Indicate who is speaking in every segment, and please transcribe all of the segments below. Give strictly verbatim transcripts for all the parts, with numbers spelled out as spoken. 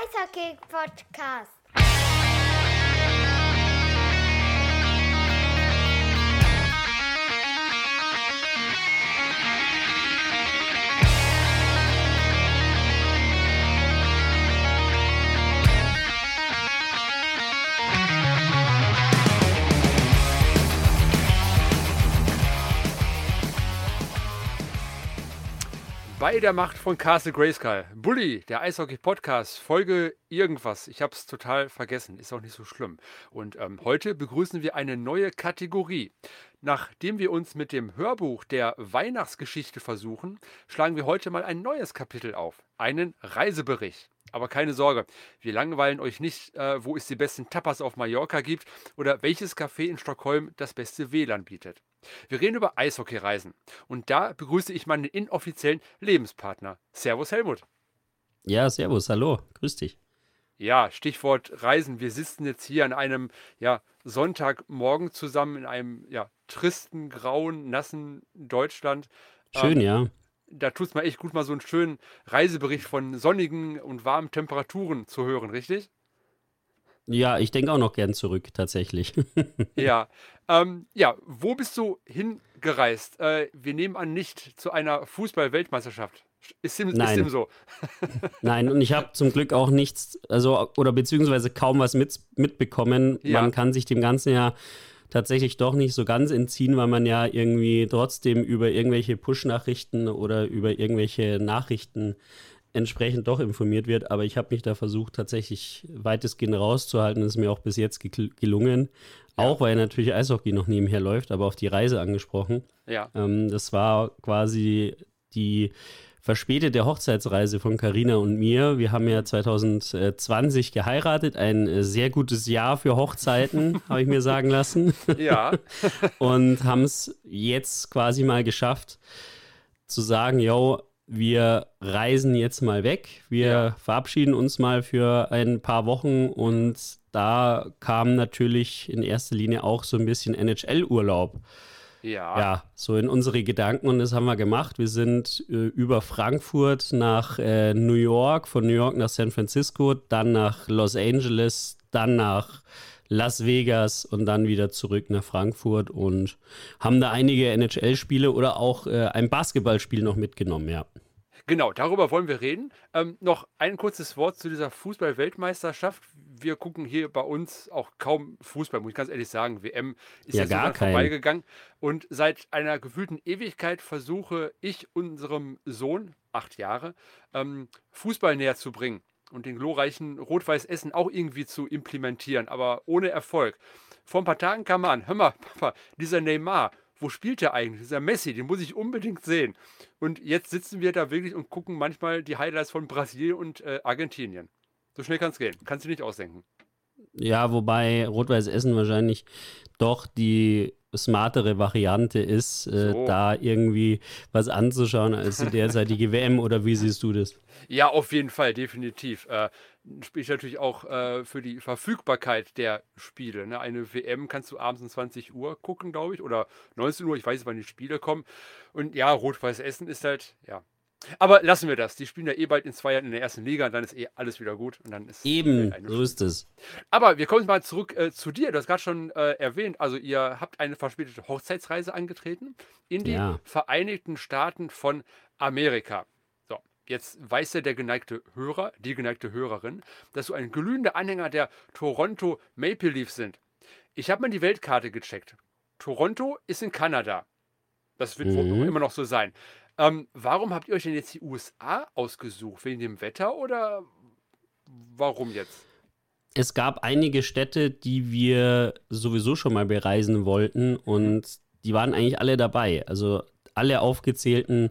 Speaker 1: Eishockey-Podcast.
Speaker 2: Bei der Macht von Castle Grayskull. Bully, der Eishockey-Podcast, Folge irgendwas. Ich habe es total vergessen, ist auch nicht so schlimm. Und ähm, heute begrüßen wir eine neue Kategorie. Nachdem wir uns mit dem Hörbuch der Weihnachtsgeschichte versuchen, schlagen wir heute mal ein neues Kapitel auf. Einen Reisebericht. Aber keine Sorge, wir langweilen euch nicht, äh, wo es die besten Tapas auf Mallorca gibt oder welches Café in Stockholm das beste W L A N bietet. Wir reden über Eishockeyreisen. Und da begrüße ich meinen inoffiziellen Lebenspartner. Servus Helmut.
Speaker 3: Ja, servus, hallo, grüß dich.
Speaker 2: Ja, Stichwort Reisen. Wir sitzen jetzt hier an einem ja, Sonntagmorgen zusammen in einem ja, tristen, grauen, nassen Deutschland.
Speaker 3: Schön, ähm, ja.
Speaker 2: Da tut es mir echt gut, mal so einen schönen Reisebericht von sonnigen und warmen Temperaturen zu hören, richtig?
Speaker 3: Ja, ich denke auch noch gern zurück, tatsächlich.
Speaker 2: Ja, ähm, ja, wo bist du hingereist? Äh, wir nehmen an, nicht zu einer Fußball-Weltmeisterschaft. Ist dem,
Speaker 3: Nein.
Speaker 2: Ist dem so?
Speaker 3: Nein, und ich habe zum Glück auch nichts, also oder beziehungsweise kaum was mit, mitbekommen.
Speaker 2: Ja.
Speaker 3: Man kann sich dem Ganzen ja tatsächlich doch nicht so ganz entziehen, weil man ja irgendwie trotzdem über irgendwelche Push-Nachrichten oder über irgendwelche Nachrichten entsprechend doch informiert wird, aber ich habe mich da versucht, tatsächlich weitestgehend rauszuhalten. Das ist mir auch bis jetzt ge- gelungen.
Speaker 2: Ja.
Speaker 3: Auch weil natürlich Eishockey noch nebenher läuft, aber auf die Reise angesprochen.
Speaker 2: Ja.
Speaker 3: Ähm, das war quasi die verspätete Hochzeitsreise von Carina und mir. Wir haben ja zwanzig zwanzig geheiratet, ein äh, sehr gutes Jahr für Hochzeiten, habe ich mir sagen lassen.
Speaker 2: Ja.
Speaker 3: Und haben es jetzt quasi mal geschafft, zu sagen, yo, wir reisen jetzt mal weg, wir
Speaker 2: Ja.
Speaker 3: verabschieden uns mal für ein paar Wochen und da kam natürlich in erster Linie auch so ein bisschen N H L-Urlaub.
Speaker 2: Ja.
Speaker 3: Ja, so in unsere Gedanken und das haben wir gemacht. Wir sind äh, über Frankfurt nach äh, New York, von New York nach San Francisco, dann nach Los Angeles, dann nach Las Vegas und dann wieder zurück nach Frankfurt und haben da einige N H L-Spiele oder auch äh, ein Basketballspiel noch mitgenommen, ja.
Speaker 2: Genau, darüber wollen wir reden. Ähm, noch ein kurzes Wort zu dieser Fußball-Weltmeisterschaft. Wir gucken hier bei uns auch kaum Fußball, muss ich ganz ehrlich sagen. W M ist
Speaker 3: Ja,
Speaker 2: ja so
Speaker 3: gar
Speaker 2: dran
Speaker 3: kein.
Speaker 2: vorbeigegangen. Und seit einer gefühlten Ewigkeit versuche ich unserem Sohn, acht Jahre, ähm, Fußball näher zu bringen und den glorreichen Rot-Weiß Essen auch irgendwie zu implementieren, aber ohne Erfolg. Vor ein paar Tagen kam er an, hör mal, Papa, dieser Neymar, wo spielt der eigentlich? Dieser Messi, den muss ich unbedingt sehen. Und jetzt sitzen wir da wirklich und gucken manchmal die Highlights von Brasilien und äh, Argentinien. So schnell kann es gehen. Kannst du nicht ausdenken.
Speaker 3: Ja, wobei Rot-Weiß Essen wahrscheinlich doch die smartere Variante ist, äh,
Speaker 2: So.
Speaker 3: da irgendwie was anzuschauen als die derzeitige W M, oder wie siehst du das?
Speaker 2: Ja, auf jeden Fall, definitiv. Äh, spricht natürlich auch äh, für die Verfügbarkeit der Spiele. Ne? Eine W M kannst du abends um zwanzig Uhr gucken, glaube ich, oder neunzehn Uhr, ich weiß nicht, wann die Spiele kommen. Und ja, Rot-Weiß Essen ist halt, ja. Aber lassen wir das. Die spielen ja eh bald in zwei Jahren in der ersten Liga und dann ist eh alles wieder gut. Und dann ist
Speaker 3: Eben,
Speaker 2: eine
Speaker 3: so ist es.
Speaker 2: Aber wir kommen mal zurück äh, zu dir. Du hast gerade schon äh, erwähnt, also ihr habt eine verspätete Hochzeitsreise angetreten in die
Speaker 3: Ja.
Speaker 2: Vereinigten Staaten von Amerika. So, jetzt weiß ja der geneigte Hörer, die geneigte Hörerin, dass du ein glühender Anhänger der Toronto Maple Leafs sind. Ich habe mal die Weltkarte gecheckt. Toronto ist in Kanada. Das wird wohl
Speaker 3: Mhm.
Speaker 2: immer noch so sein. Ähm, warum habt ihr euch denn jetzt die U S A ausgesucht? Wegen dem Wetter oder warum jetzt?
Speaker 3: Es gab einige Städte, die wir sowieso schon mal bereisen wollten und die waren eigentlich alle dabei. Also alle aufgezählten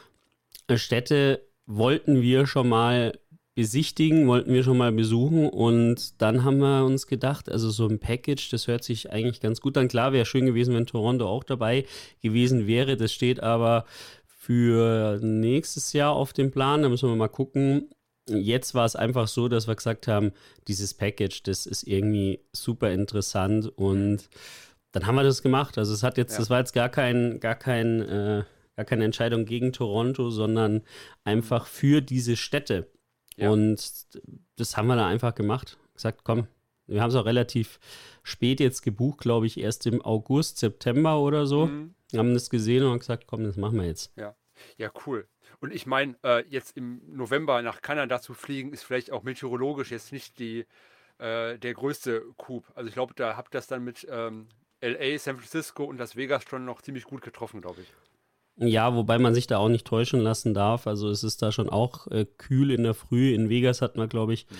Speaker 3: Städte wollten wir schon mal besichtigen, wollten wir schon mal besuchen und dann haben wir uns gedacht, also so ein Package, das hört sich eigentlich ganz gut an. Klar, wäre schön gewesen, wenn Toronto auch dabei gewesen wäre. Das steht aber für nächstes Jahr auf dem Plan. Da müssen wir mal gucken. Jetzt war es einfach so, dass wir gesagt haben, dieses Package, das ist irgendwie super interessant und dann haben wir das gemacht. Also es hat jetzt,
Speaker 2: Ja.
Speaker 3: das war jetzt gar kein, gar kein, äh, gar keine Entscheidung gegen Toronto, sondern einfach für diese Städte.
Speaker 2: Ja.
Speaker 3: Und das haben wir dann einfach gemacht. Gesagt, komm, wir haben es auch relativ spät jetzt gebucht, glaube ich, erst im August, September oder so.
Speaker 2: Mhm.
Speaker 3: Wir haben das gesehen und haben gesagt, komm, das machen wir jetzt.
Speaker 2: Ja, ja, cool. Und ich meine, äh, jetzt im November nach Kanada zu fliegen, ist vielleicht auch meteorologisch jetzt nicht die, äh, der größte Coup. Also ich glaube, da habt ihr das dann mit ähm, L A, San Francisco und Las Vegas schon noch ziemlich gut getroffen, glaube ich.
Speaker 3: Ja, wobei man sich da auch nicht täuschen lassen darf. Also es ist da schon auch äh, kühl in der Früh. In Vegas hat man, glaube ich,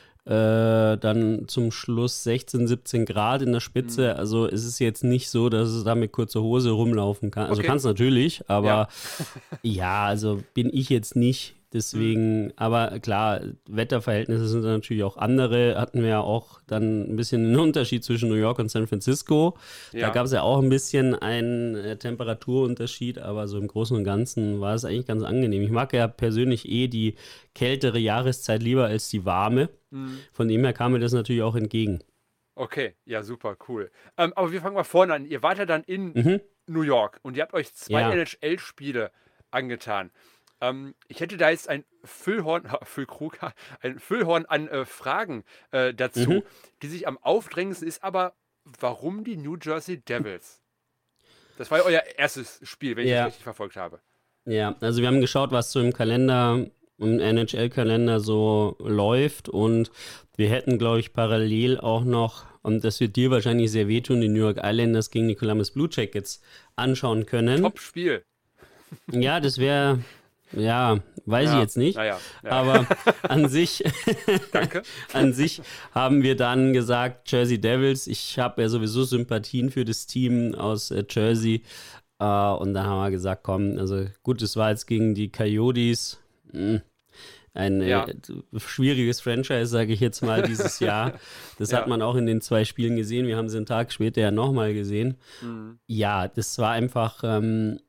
Speaker 3: äh, dann zum Schluss sechzehn, siebzehn Grad in der Spitze.
Speaker 2: Mhm.
Speaker 3: Also es ist jetzt nicht so, dass es da mit kurzer Hose rumlaufen kann. Also
Speaker 2: Okay.
Speaker 3: kann es natürlich, aber
Speaker 2: Ja.
Speaker 3: ja, also bin ich jetzt nicht. Deswegen, aber klar, Wetterverhältnisse sind dann natürlich auch andere. Hatten wir ja auch dann ein bisschen einen Unterschied zwischen New York und San Francisco. Da
Speaker 2: Ja.
Speaker 3: gab es ja auch ein bisschen einen äh, Temperaturunterschied, aber so im Großen und Ganzen war es eigentlich ganz angenehm. Ich mag ja persönlich eh die kältere Jahreszeit lieber als die warme.
Speaker 2: Mhm.
Speaker 3: Von dem her kam mir das natürlich auch entgegen.
Speaker 2: Okay, ja, super, cool. Ähm, aber wir fangen mal vorne an. Ihr wart ja dann in
Speaker 3: Mhm.
Speaker 2: New York und ihr habt euch zwei
Speaker 3: Ja.
Speaker 2: N H L-Spiele angetan. Ähm, ich hätte da jetzt ein Füllhorn, Füllkrug, ein Füllhorn an äh, Fragen äh, dazu,
Speaker 3: Mhm.
Speaker 2: die sich am aufdrängendsten ist, aber warum die New Jersey Devils? Das war ja euer erstes Spiel, wenn ich
Speaker 3: Ja.
Speaker 2: das richtig verfolgt habe.
Speaker 3: Ja, also wir haben geschaut, was so im Kalender, im N H L-Kalender so läuft und wir hätten, glaube ich, parallel auch noch, und das wird dir wahrscheinlich sehr wehtun, die New York Islanders gegen die Columbus Blue Jackets anschauen können.
Speaker 2: Top-Spiel.
Speaker 3: Ja, das wäre, ja, weiß
Speaker 2: Ja,
Speaker 3: ich jetzt nicht,
Speaker 2: Naja, ja.
Speaker 3: aber an sich,
Speaker 2: Danke.
Speaker 3: an sich haben wir dann gesagt, Jersey Devils, ich habe ja sowieso Sympathien für das Team aus äh, Jersey äh, und dann haben wir gesagt, komm, also gut, es war jetzt gegen die Coyotes, mh, ein
Speaker 2: Ja.
Speaker 3: äh, schwieriges Franchise, sage ich jetzt mal, dieses Jahr. Das
Speaker 2: Ja.
Speaker 3: hat man auch in den zwei Spielen gesehen, wir haben sie einen Tag später ja nochmal gesehen.
Speaker 2: Mhm.
Speaker 3: Ja, das war einfach, ähm,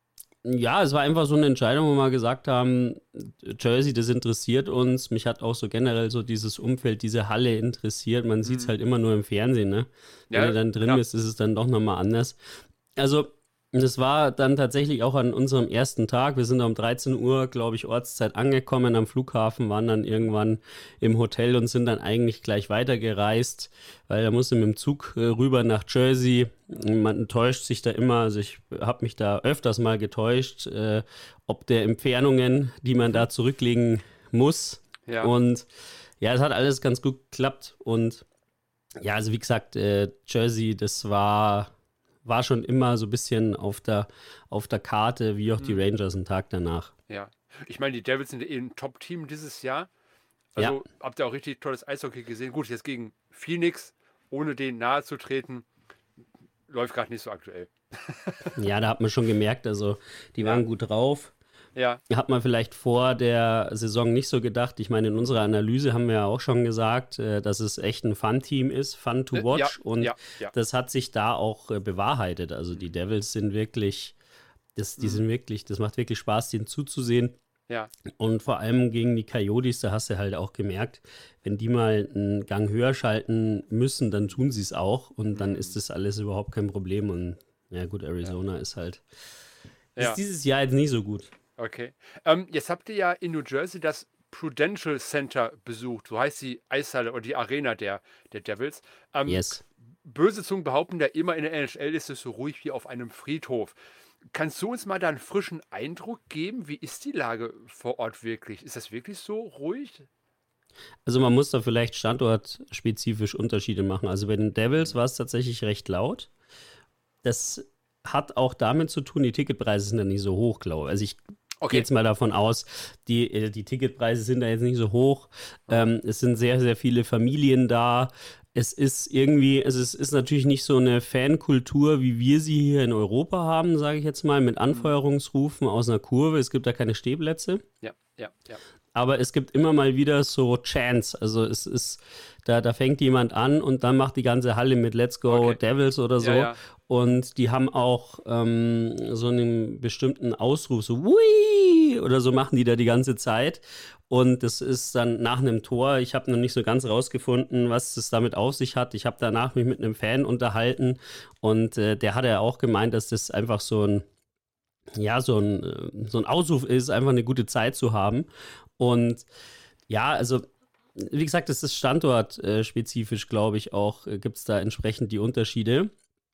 Speaker 3: ja, es war einfach so eine Entscheidung, wo wir gesagt haben, Jersey, das interessiert uns. Mich hat auch so generell so dieses Umfeld, diese Halle interessiert. Man sieht es
Speaker 2: Mhm.
Speaker 3: halt immer nur im Fernsehen, ne? Wenn
Speaker 2: Ja,
Speaker 3: du dann drin
Speaker 2: klar.
Speaker 3: bist, ist es dann doch nochmal anders. Also, das war dann tatsächlich auch an unserem ersten Tag. Wir sind um dreizehn Uhr, glaube ich, Ortszeit angekommen am Flughafen, waren dann irgendwann im Hotel und sind dann eigentlich gleich weitergereist, weil da musste mit dem Zug äh, rüber nach Jersey. Man täuscht sich da immer, also ich habe mich da öfters mal getäuscht, äh, ob der Entfernungen, die man da zurücklegen muss.
Speaker 2: Ja.
Speaker 3: Und ja, es hat alles ganz gut geklappt. Und ja, also wie gesagt, äh, Jersey, das war, war schon immer so ein bisschen auf der, auf der Karte, wie auch die
Speaker 2: Mhm.
Speaker 3: Rangers einen Tag danach.
Speaker 2: Ja. Ich meine, die Devils sind eh ein Top-Team dieses Jahr. Also habt ihr auch richtig tolles Eishockey gesehen. Gut, jetzt gegen Phoenix, ohne denen nahe zu treten, läuft gerade nicht so aktuell.
Speaker 3: Ja, da hat man schon gemerkt, also die waren
Speaker 2: Ja.
Speaker 3: gut drauf.
Speaker 2: Ja,
Speaker 3: Hat man vielleicht vor der Saison nicht so gedacht. Ich meine, in unserer Analyse haben wir ja auch schon gesagt, äh, dass es echt ein Fun-Team ist, fun to
Speaker 2: Äh,
Speaker 3: watch.
Speaker 2: ja,
Speaker 3: und
Speaker 2: ja, ja.
Speaker 3: das hat sich da auch äh, bewahrheitet. Also die Devils sind wirklich, das, die
Speaker 2: Mhm.
Speaker 3: sind wirklich, das macht wirklich Spaß, denen zuzusehen.
Speaker 2: ja,
Speaker 3: Und vor allem gegen die Coyotes, da hast du halt auch gemerkt, wenn die mal einen Gang höher schalten müssen, dann tun sie es auch. Und dann
Speaker 2: Mhm.
Speaker 3: ist das alles überhaupt kein Problem. Und ja gut, Arizona ist halt,
Speaker 2: ja.
Speaker 3: ist dieses Jahr jetzt nicht so gut.
Speaker 2: Okay. Ähm, jetzt habt ihr ja in New Jersey das Prudential Center besucht. So heißt die Eishalle oder die Arena der, der Devils. Ähm,
Speaker 3: Yes.
Speaker 2: Böse Zungen behaupten ja immer, in der N H L ist es so ruhig wie auf einem Friedhof. Kannst du uns mal da einen frischen Eindruck geben? Wie ist die Lage vor Ort wirklich? Ist das wirklich so ruhig?
Speaker 3: Also man muss da vielleicht standortspezifisch Unterschiede machen. Also bei den Devils war es tatsächlich recht laut. Das hat auch damit zu tun, die Ticketpreise sind ja nicht so hoch, glaube ich. Also ich
Speaker 2: Okay.
Speaker 3: gehe jetzt mal davon aus, die, äh, die Ticketpreise sind da jetzt nicht so hoch. Ähm, es sind sehr, sehr viele Familien da. Es ist irgendwie, also es ist natürlich nicht so eine Fankultur, wie wir sie hier in Europa haben, sage ich jetzt mal, mit Anfeuerungsrufen aus einer Kurve. Es gibt da keine Stehplätze.
Speaker 2: Ja, ja, ja.
Speaker 3: Aber es gibt immer mal wieder so Chants. Also es ist, da, da fängt jemand an und dann macht die ganze Halle mit Let's Go
Speaker 2: Okay.
Speaker 3: Devils oder so.
Speaker 2: Ja, ja.
Speaker 3: Und die haben auch ähm, so einen bestimmten Ausruf, so Wui! Oder so machen die da die ganze Zeit. Und das ist dann nach einem Tor. Ich habe noch nicht so ganz rausgefunden, was es damit auf sich hat. Ich habe danach mich mit einem Fan unterhalten und äh, der hat ja auch gemeint, dass das einfach so ein, ja, so ein, äh, so ein Ausruf ist, einfach eine gute Zeit zu haben. Und Ja, also wie gesagt, es ist standortspezifisch, glaube ich, auch, äh, gibt es da entsprechend die Unterschiede.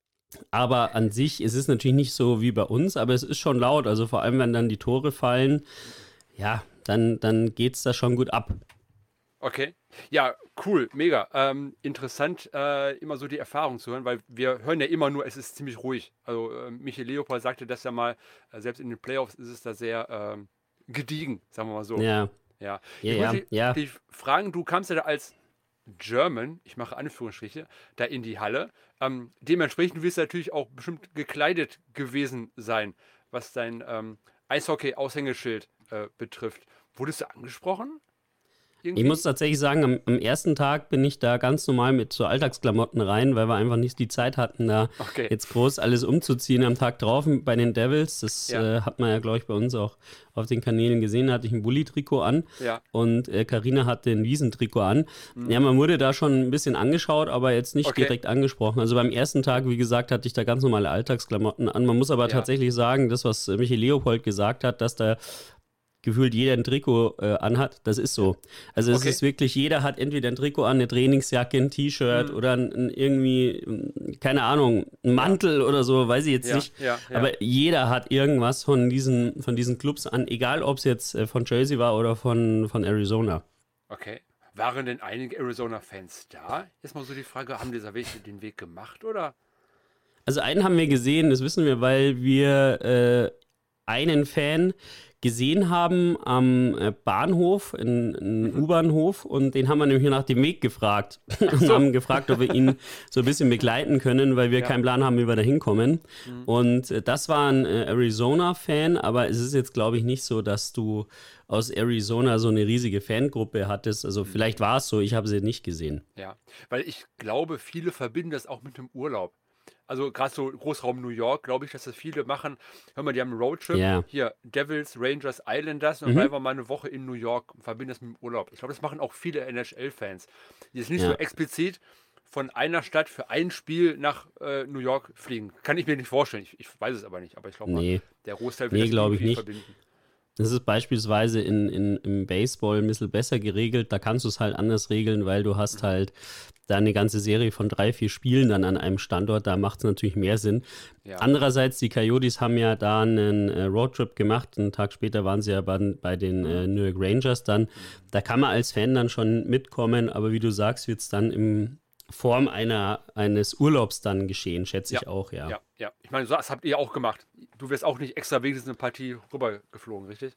Speaker 3: Aber an sich, es ist natürlich nicht so wie bei uns, aber es ist schon laut. Also vor allem, wenn dann die Tore fallen, ja, dann, dann geht es da schon gut ab.
Speaker 2: Okay. Ja, cool, mega. Ähm, interessant, äh, immer so die Erfahrung zu hören, weil wir hören ja immer nur, es ist ziemlich ruhig. Also äh, Michael Leopold sagte das ja mal, äh, selbst in den Playoffs ist es da sehr ähm, gediegen, sagen wir mal so.
Speaker 3: Ja,
Speaker 2: Ja.
Speaker 3: ja,
Speaker 2: Ich
Speaker 3: ja,
Speaker 2: wollte
Speaker 3: ja.
Speaker 2: dich fragen, du kamst ja da als German, ich mache Anführungsstriche, da in die Halle. Ähm, dementsprechend wirst du natürlich auch bestimmt gekleidet gewesen sein, was dein ähm, Eishockey-Aushängeschild äh, betrifft. Wurdest du angesprochen?
Speaker 3: Ich
Speaker 2: Irgendwie?
Speaker 3: muss tatsächlich sagen, am, am ersten Tag bin ich da ganz normal mit so Alltagsklamotten rein, weil wir einfach nicht die Zeit hatten, da
Speaker 2: Okay.
Speaker 3: jetzt groß alles umzuziehen am Tag drauf bei den Devils. Das
Speaker 2: Ja.
Speaker 3: äh, hat man ja, glaube ich, bei uns auch auf den Kanälen gesehen. Da hatte ich ein Bulli-Trikot an
Speaker 2: Ja.
Speaker 3: und äh, Carina hatte ein Wiesentrikot an.
Speaker 2: Mhm.
Speaker 3: Ja, man wurde da schon ein bisschen angeschaut, aber jetzt nicht
Speaker 2: Okay.
Speaker 3: direkt angesprochen. Also beim ersten Tag, wie gesagt, hatte ich da ganz normale Alltagsklamotten an. Man muss aber
Speaker 2: Ja.
Speaker 3: tatsächlich sagen, das, was äh, Michael Leopold gesagt hat, dass da gefühlt jeder ein Trikot äh, anhat, das ist so. Also es
Speaker 2: Okay.
Speaker 3: ist wirklich, jeder hat entweder ein Trikot an, eine Trainingsjacke, ein T-Shirt
Speaker 2: Mhm.
Speaker 3: oder ein, ein irgendwie, ähm, keine Ahnung, ein Mantel oder so, weiß ich jetzt
Speaker 2: Ja,
Speaker 3: nicht.
Speaker 2: ja, ja.
Speaker 3: Aber jeder hat irgendwas von diesen, von diesen Clubs an, egal ob es jetzt äh, von Jersey war oder von, von Arizona.
Speaker 2: Okay. Waren denn einige Arizona-Fans da? Ist mal so die Frage, haben dieser Weg den Weg gemacht, oder?
Speaker 3: Also einen haben wir gesehen, das wissen wir, weil wir äh, einen Fan gesehen haben am äh, Bahnhof, in, in
Speaker 2: Mhm.
Speaker 3: U-Bahnhof, und den haben wir nämlich nach dem Weg gefragt und
Speaker 2: so.
Speaker 3: haben gefragt, ob wir ihn so ein bisschen begleiten können, weil wir
Speaker 2: Ja.
Speaker 3: keinen Plan haben, wie wir da hinkommen.
Speaker 2: Mhm.
Speaker 3: Und äh, das war ein äh, Arizona-Fan, aber es ist jetzt, glaube ich, nicht so, dass du aus Arizona so eine riesige Fangruppe hattest. Also
Speaker 2: Mhm.
Speaker 3: vielleicht war es so, ich habe sie nicht gesehen.
Speaker 2: Ja, weil ich glaube, viele verbinden das auch mit dem Urlaub. Also gerade so Großraum New York, glaube ich, dass das viele machen. Hör mal, die haben einen Roadtrip.
Speaker 3: Ja.
Speaker 2: Hier, Devils, Rangers, Islanders. Und dann
Speaker 3: Mhm.
Speaker 2: bleiben wir mal eine Woche in New York und verbinden das mit dem Urlaub. Ich glaube, das machen auch viele N H L-Fans. Die jetzt nicht
Speaker 3: Ja.
Speaker 2: so explizit von einer Stadt für ein Spiel nach äh, New York fliegen. Kann ich mir nicht vorstellen. Ich, ich weiß es aber nicht. Aber ich glaube mal,
Speaker 3: Nee.
Speaker 2: der Großteil wird
Speaker 3: Nee,
Speaker 2: das
Speaker 3: glaube ich
Speaker 2: irgendwie
Speaker 3: nicht.
Speaker 2: verbinden.
Speaker 3: Das ist beispielsweise in, in, im Baseball ein bisschen besser geregelt. Da kannst du es halt anders regeln, weil du hast halt da eine ganze Serie von drei, vier Spielen dann an einem Standort. Da macht es natürlich mehr Sinn.
Speaker 2: Ja.
Speaker 3: Andererseits, die Coyotes haben ja da einen äh, Roadtrip gemacht. Einen Tag später waren sie ja bei, bei den äh, New York Rangers dann. Da kann man als Fan dann schon mitkommen. Aber wie du sagst, wird es dann in Form einer, eines Urlaubs dann geschehen, schätze ich
Speaker 2: Ja.
Speaker 3: auch, ja.
Speaker 2: Ja, ja. Ich meine, so, das habt ihr auch gemacht. Du wirst auch nicht extra wegen eine Partie rübergeflogen, richtig?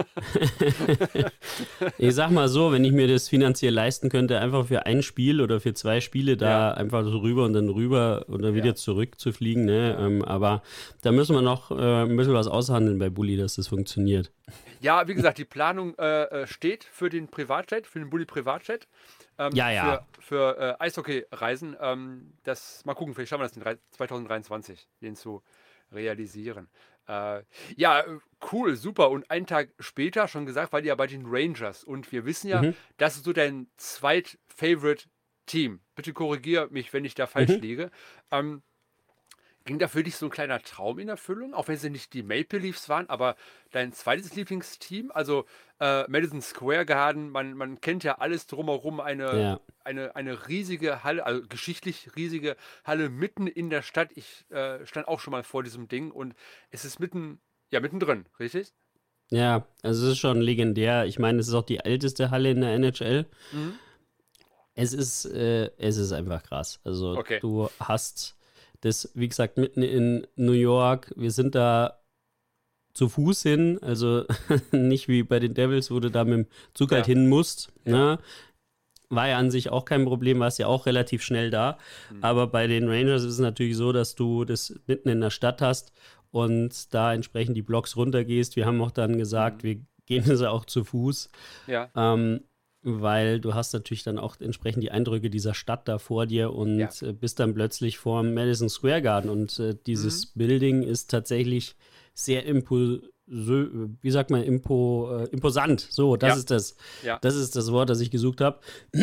Speaker 3: Ich sag mal so, wenn ich mir das finanziell leisten könnte, einfach für ein Spiel oder für zwei Spiele da
Speaker 2: Ja.
Speaker 3: einfach so rüber und dann rüber oder wieder
Speaker 2: Ja.
Speaker 3: zurück zu fliegen, ne?
Speaker 2: Ja.
Speaker 3: Ähm, aber da müssen wir noch äh, ein bisschen was aushandeln bei Bulli, dass das funktioniert.
Speaker 2: Ja, wie gesagt, die Planung äh, äh, steht für den Privatjet, für den Bulli Privatjet. Ähm,
Speaker 3: Ja, ja.
Speaker 2: Für, für äh, Eishockey-Reisen. Ähm, das, mal gucken, vielleicht schaffen wir das in drei- zwanzig dreiundzwanzig, den zu realisieren. Äh, ja, äh, cool, super. Und einen Tag später, schon gesagt, war die ja bei den Rangers. Und wir wissen ja,
Speaker 3: Mhm.
Speaker 2: das ist so dein zweit-Favorite-Team. Bitte korrigier mich, wenn ich da falsch
Speaker 3: Mhm.
Speaker 2: liege. Ähm, Ging da für dich so ein kleiner Traum in Erfüllung, auch wenn sie nicht die Maple Leafs waren, aber dein zweites Lieblingsteam, also äh, Madison Square Garden, man, man kennt ja alles drumherum, eine,
Speaker 3: Ja.
Speaker 2: eine, eine riesige Halle, also geschichtlich riesige Halle mitten in der Stadt. Ich äh, stand auch schon mal vor diesem Ding und es ist mitten, ja, mittendrin, richtig?
Speaker 3: Ja, also es ist schon legendär. Ich meine, es ist auch die älteste Halle in der N H L.
Speaker 2: Mhm.
Speaker 3: Es ist, äh, es ist einfach krass. Also
Speaker 2: Okay.
Speaker 3: du hast das, wie gesagt, mitten in New York. Wir sind da zu Fuß hin, also nicht wie bei den Devils, wo du da mit dem Zug halt
Speaker 2: Ja.
Speaker 3: hin musst.
Speaker 2: Ja.
Speaker 3: Ne? War ja an sich auch kein Problem, warst ja auch relativ schnell da.
Speaker 2: Mhm.
Speaker 3: Aber bei den Rangers ist es natürlich so, dass du das mitten in der Stadt hast und da entsprechend die Blocks runtergehst. Wir haben auch dann gesagt,
Speaker 2: Mhm.
Speaker 3: wir gehen also auch zu Fuß.
Speaker 2: Ja,
Speaker 3: Ähm, weil du hast natürlich dann auch entsprechend die Eindrücke dieser Stadt da vor dir und
Speaker 2: Ja.
Speaker 3: äh, bist dann plötzlich vor dem Madison Square Garden und äh, dieses Building ist tatsächlich sehr impo wie sagt man, impo äh, imposant. So, das
Speaker 2: Ja.
Speaker 3: ist das.
Speaker 2: ja,
Speaker 3: Das ist das Wort, das ich gesucht habe.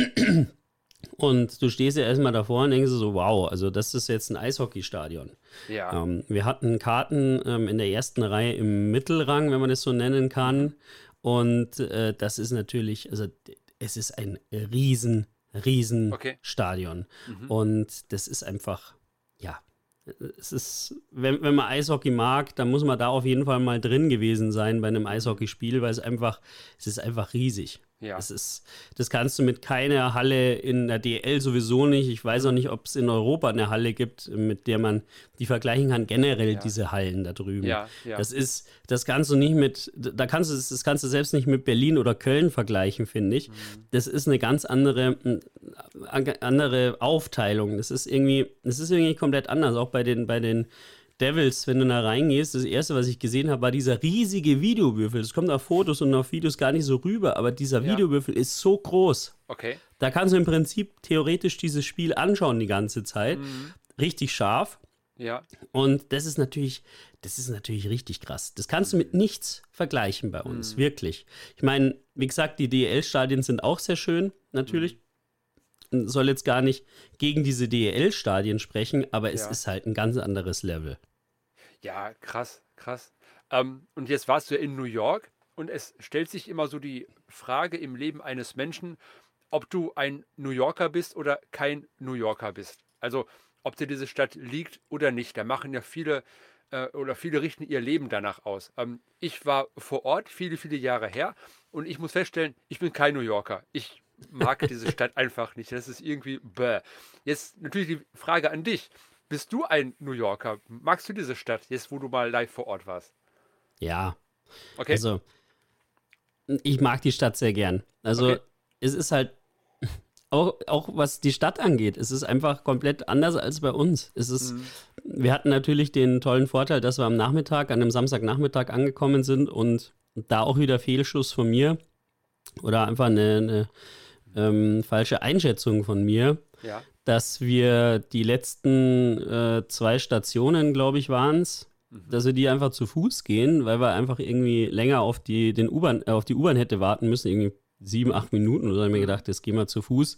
Speaker 3: Und du stehst ja erstmal davor und denkst so, wow, also das ist jetzt ein Eishockeystadion.
Speaker 2: ja.
Speaker 3: Ähm, wir hatten Karten ähm, in der ersten Reihe im Mittelrang, wenn man das so nennen kann. Und äh, das ist natürlich, also d- es ist ein riesen, riesen
Speaker 2: Okay.
Speaker 3: Stadion.
Speaker 2: Mhm.
Speaker 3: Und das ist einfach, ja, es ist, wenn, wenn man Eishockey mag, dann muss man da auf jeden Fall mal drin gewesen sein bei einem Eishockeyspiel, weil es einfach, es ist einfach riesig.
Speaker 2: Ja.
Speaker 3: Es ist, das kannst du mit keiner Halle in der D L sowieso nicht. Ich weiß auch nicht, ob es in Europa eine Halle gibt, mit der man die vergleichen kann. Generell
Speaker 2: Ja.
Speaker 3: diese Hallen da drüben.
Speaker 2: Ja, ja.
Speaker 3: Das ist, das kannst du nicht mit, da kannst du, das kannst du selbst nicht mit Berlin oder Köln vergleichen, finde ich.
Speaker 2: Mhm.
Speaker 3: Das ist eine ganz andere, äh, andere Aufteilung. Das ist irgendwie, das ist irgendwie komplett anders. Auch bei den, bei den Devils, wenn du da reingehst, das erste, was ich gesehen habe, war dieser riesige Videowürfel. Das kommt auf Fotos und auf Videos gar nicht so rüber, aber dieser
Speaker 2: Ja.
Speaker 3: Videowürfel ist so groß.
Speaker 2: Okay.
Speaker 3: Da kannst du im Prinzip theoretisch dieses Spiel anschauen die ganze Zeit.
Speaker 2: Mhm.
Speaker 3: Richtig scharf.
Speaker 2: Ja.
Speaker 3: Und das ist natürlich, das ist natürlich richtig krass. Das kannst du mit nichts vergleichen bei uns,
Speaker 2: Mhm.
Speaker 3: wirklich. Ich meine, wie gesagt, die D E L-Stadien sind auch sehr schön, natürlich. Soll jetzt gar nicht gegen diese D E L-Stadien sprechen, aber es
Speaker 2: Ja.
Speaker 3: ist halt ein ganz anderes Level.
Speaker 2: Ja, krass, krass. Ähm, und jetzt warst du ja in New York und es stellt sich immer so die Frage im Leben eines Menschen, ob du ein New Yorker bist oder kein New Yorker bist. Also ob dir diese Stadt liegt oder nicht. Da machen ja viele äh, oder viele richten ihr Leben danach aus. Ähm, ich war vor Ort viele, viele Jahre her und ich muss feststellen, ich bin kein New Yorker. Ich mag diese Stadt einfach nicht. Das ist irgendwie bäh. Jetzt natürlich die Frage an dich. Bist du ein New Yorker? Magst du diese Stadt, jetzt wo du mal live vor Ort warst?
Speaker 3: Ja,
Speaker 2: Okay.
Speaker 3: also ich mag die Stadt sehr gern. Also
Speaker 2: Okay.
Speaker 3: es ist halt, auch, auch was die Stadt angeht, es ist einfach komplett anders als bei uns. Es ist,
Speaker 2: Mhm.
Speaker 3: wir hatten natürlich den tollen Vorteil, dass wir am Nachmittag, an einem Samstagnachmittag angekommen sind und da auch wieder Fehlschuss von mir oder einfach eine, eine ähm, falsche Einschätzung von mir,
Speaker 2: Ja.
Speaker 3: dass wir die letzten äh, zwei Stationen, glaube ich, waren es, dass wir die einfach zu Fuß gehen, weil wir einfach irgendwie länger auf die, den U-Bahn, äh, auf die U-Bahn hätte warten müssen, irgendwie sieben, acht Minuten oder so, habe ich mir gedacht, jetzt gehen wir zu Fuß.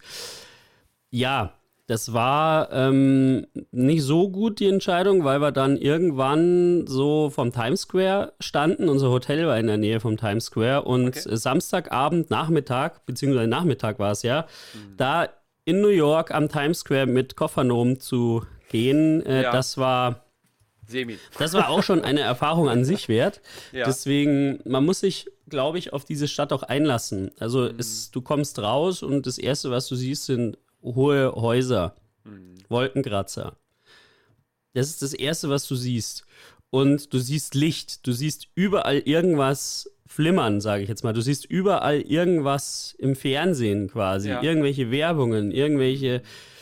Speaker 3: Ja, das war ähm, nicht so gut, die Entscheidung, weil wir dann irgendwann so vom Times Square standen. Unser Hotel war in der Nähe vom Times Square und
Speaker 2: Okay.
Speaker 3: äh, Samstagabend, Nachmittag, beziehungsweise Nachmittag war es ja, da in New York am Times Square mit Koffern rumzugehen, äh,
Speaker 2: Ja.
Speaker 3: das war
Speaker 2: Semi.
Speaker 3: das war auch schon eine Erfahrung an sich wert.
Speaker 2: Ja.
Speaker 3: Deswegen, man muss sich, glaube ich, auf diese Stadt auch einlassen. Also
Speaker 2: Mhm.
Speaker 3: es, du kommst raus und das Erste, was du siehst, sind hohe Häuser,
Speaker 2: Mhm.
Speaker 3: Wolkenkratzer. Das ist das Erste, was du siehst. Und du siehst Licht, du siehst überall irgendwas flimmern, sage ich jetzt mal. Du siehst überall irgendwas im Fernsehen quasi,
Speaker 2: Ja.
Speaker 3: irgendwelche Werbungen, irgendwelche,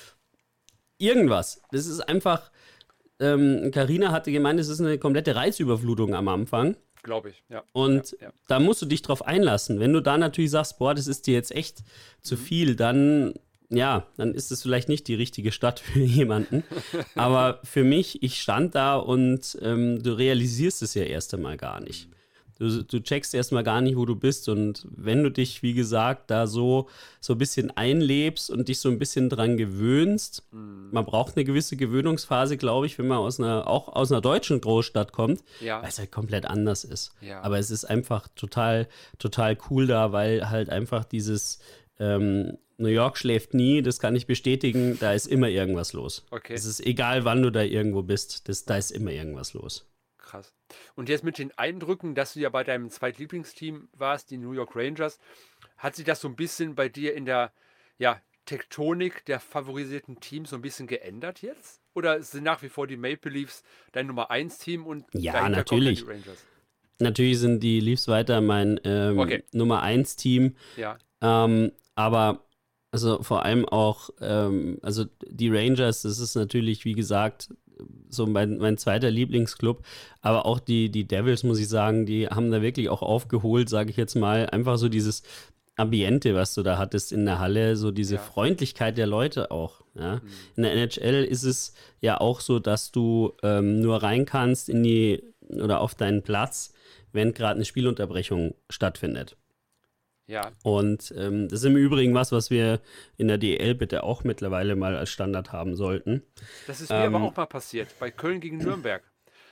Speaker 3: irgendwas. Das ist einfach, ähm, Carina hatte gemeint, es ist eine komplette Reizüberflutung am Anfang.
Speaker 2: Glaube ich. Ja.
Speaker 3: Und
Speaker 2: ja, ja.
Speaker 3: da musst du dich drauf einlassen. Wenn du da natürlich sagst, boah, das ist dir jetzt echt zu viel, dann, ja, dann ist es vielleicht nicht die richtige Stadt für jemanden. Aber für mich, ich stand da und ähm, du realisierst es ja erst einmal gar nicht. Du, du checkst erstmal gar nicht, wo du bist. Und wenn du dich, wie gesagt, da so, so ein bisschen einlebst und dich so ein bisschen dran gewöhnst, man braucht eine gewisse Gewöhnungsphase, glaube ich, wenn man aus einer, auch aus einer deutschen Großstadt kommt,
Speaker 2: Ja.
Speaker 3: weil es halt komplett anders ist.
Speaker 2: Ja.
Speaker 3: Aber es ist einfach total, total cool da, weil halt einfach dieses ähm, New York schläft nie, das kann ich bestätigen, da ist immer irgendwas los.
Speaker 2: Okay.
Speaker 3: Es ist egal, wann du da irgendwo bist, das, da ist immer irgendwas los.
Speaker 2: Krass. Und jetzt mit den Eindrücken, dass du ja bei deinem Zweitlieblingsteam warst, die New York Rangers, hat sich das so ein bisschen bei dir in der ja, Tektonik der favorisierten Teams so ein bisschen geändert jetzt? Oder sind nach wie vor die Maple Leafs dein Nummer eins Team und
Speaker 3: Ja,
Speaker 2: dahinter kommen
Speaker 3: natürlich.
Speaker 2: dann die Rangers?
Speaker 3: Natürlich sind die Leafs weiter mein ähm,
Speaker 2: Okay.
Speaker 3: Nummer eins Team,
Speaker 2: Ja,
Speaker 3: ähm, aber also vor allem auch, ähm, also die Rangers, das ist natürlich, wie gesagt, so mein, mein zweiter Lieblingsclub, aber auch die, die Devils, muss ich sagen, die haben da wirklich auch aufgeholt, sage ich jetzt mal, einfach so dieses Ambiente, was du da hattest in der Halle, so diese
Speaker 2: Ja.
Speaker 3: Freundlichkeit der Leute auch. Ja? In der N H L ist es ja auch so, dass du ähm, nur rein kannst in die oder auf deinen Platz, wenn gerade eine Spielunterbrechung stattfindet.
Speaker 2: ja,
Speaker 3: Und ähm, das ist im Übrigen was, was wir in der D E L bitte auch mittlerweile mal als Standard haben sollten.
Speaker 2: das ist mir
Speaker 3: Ähm,
Speaker 2: aber auch mal passiert, bei Köln gegen Nürnberg.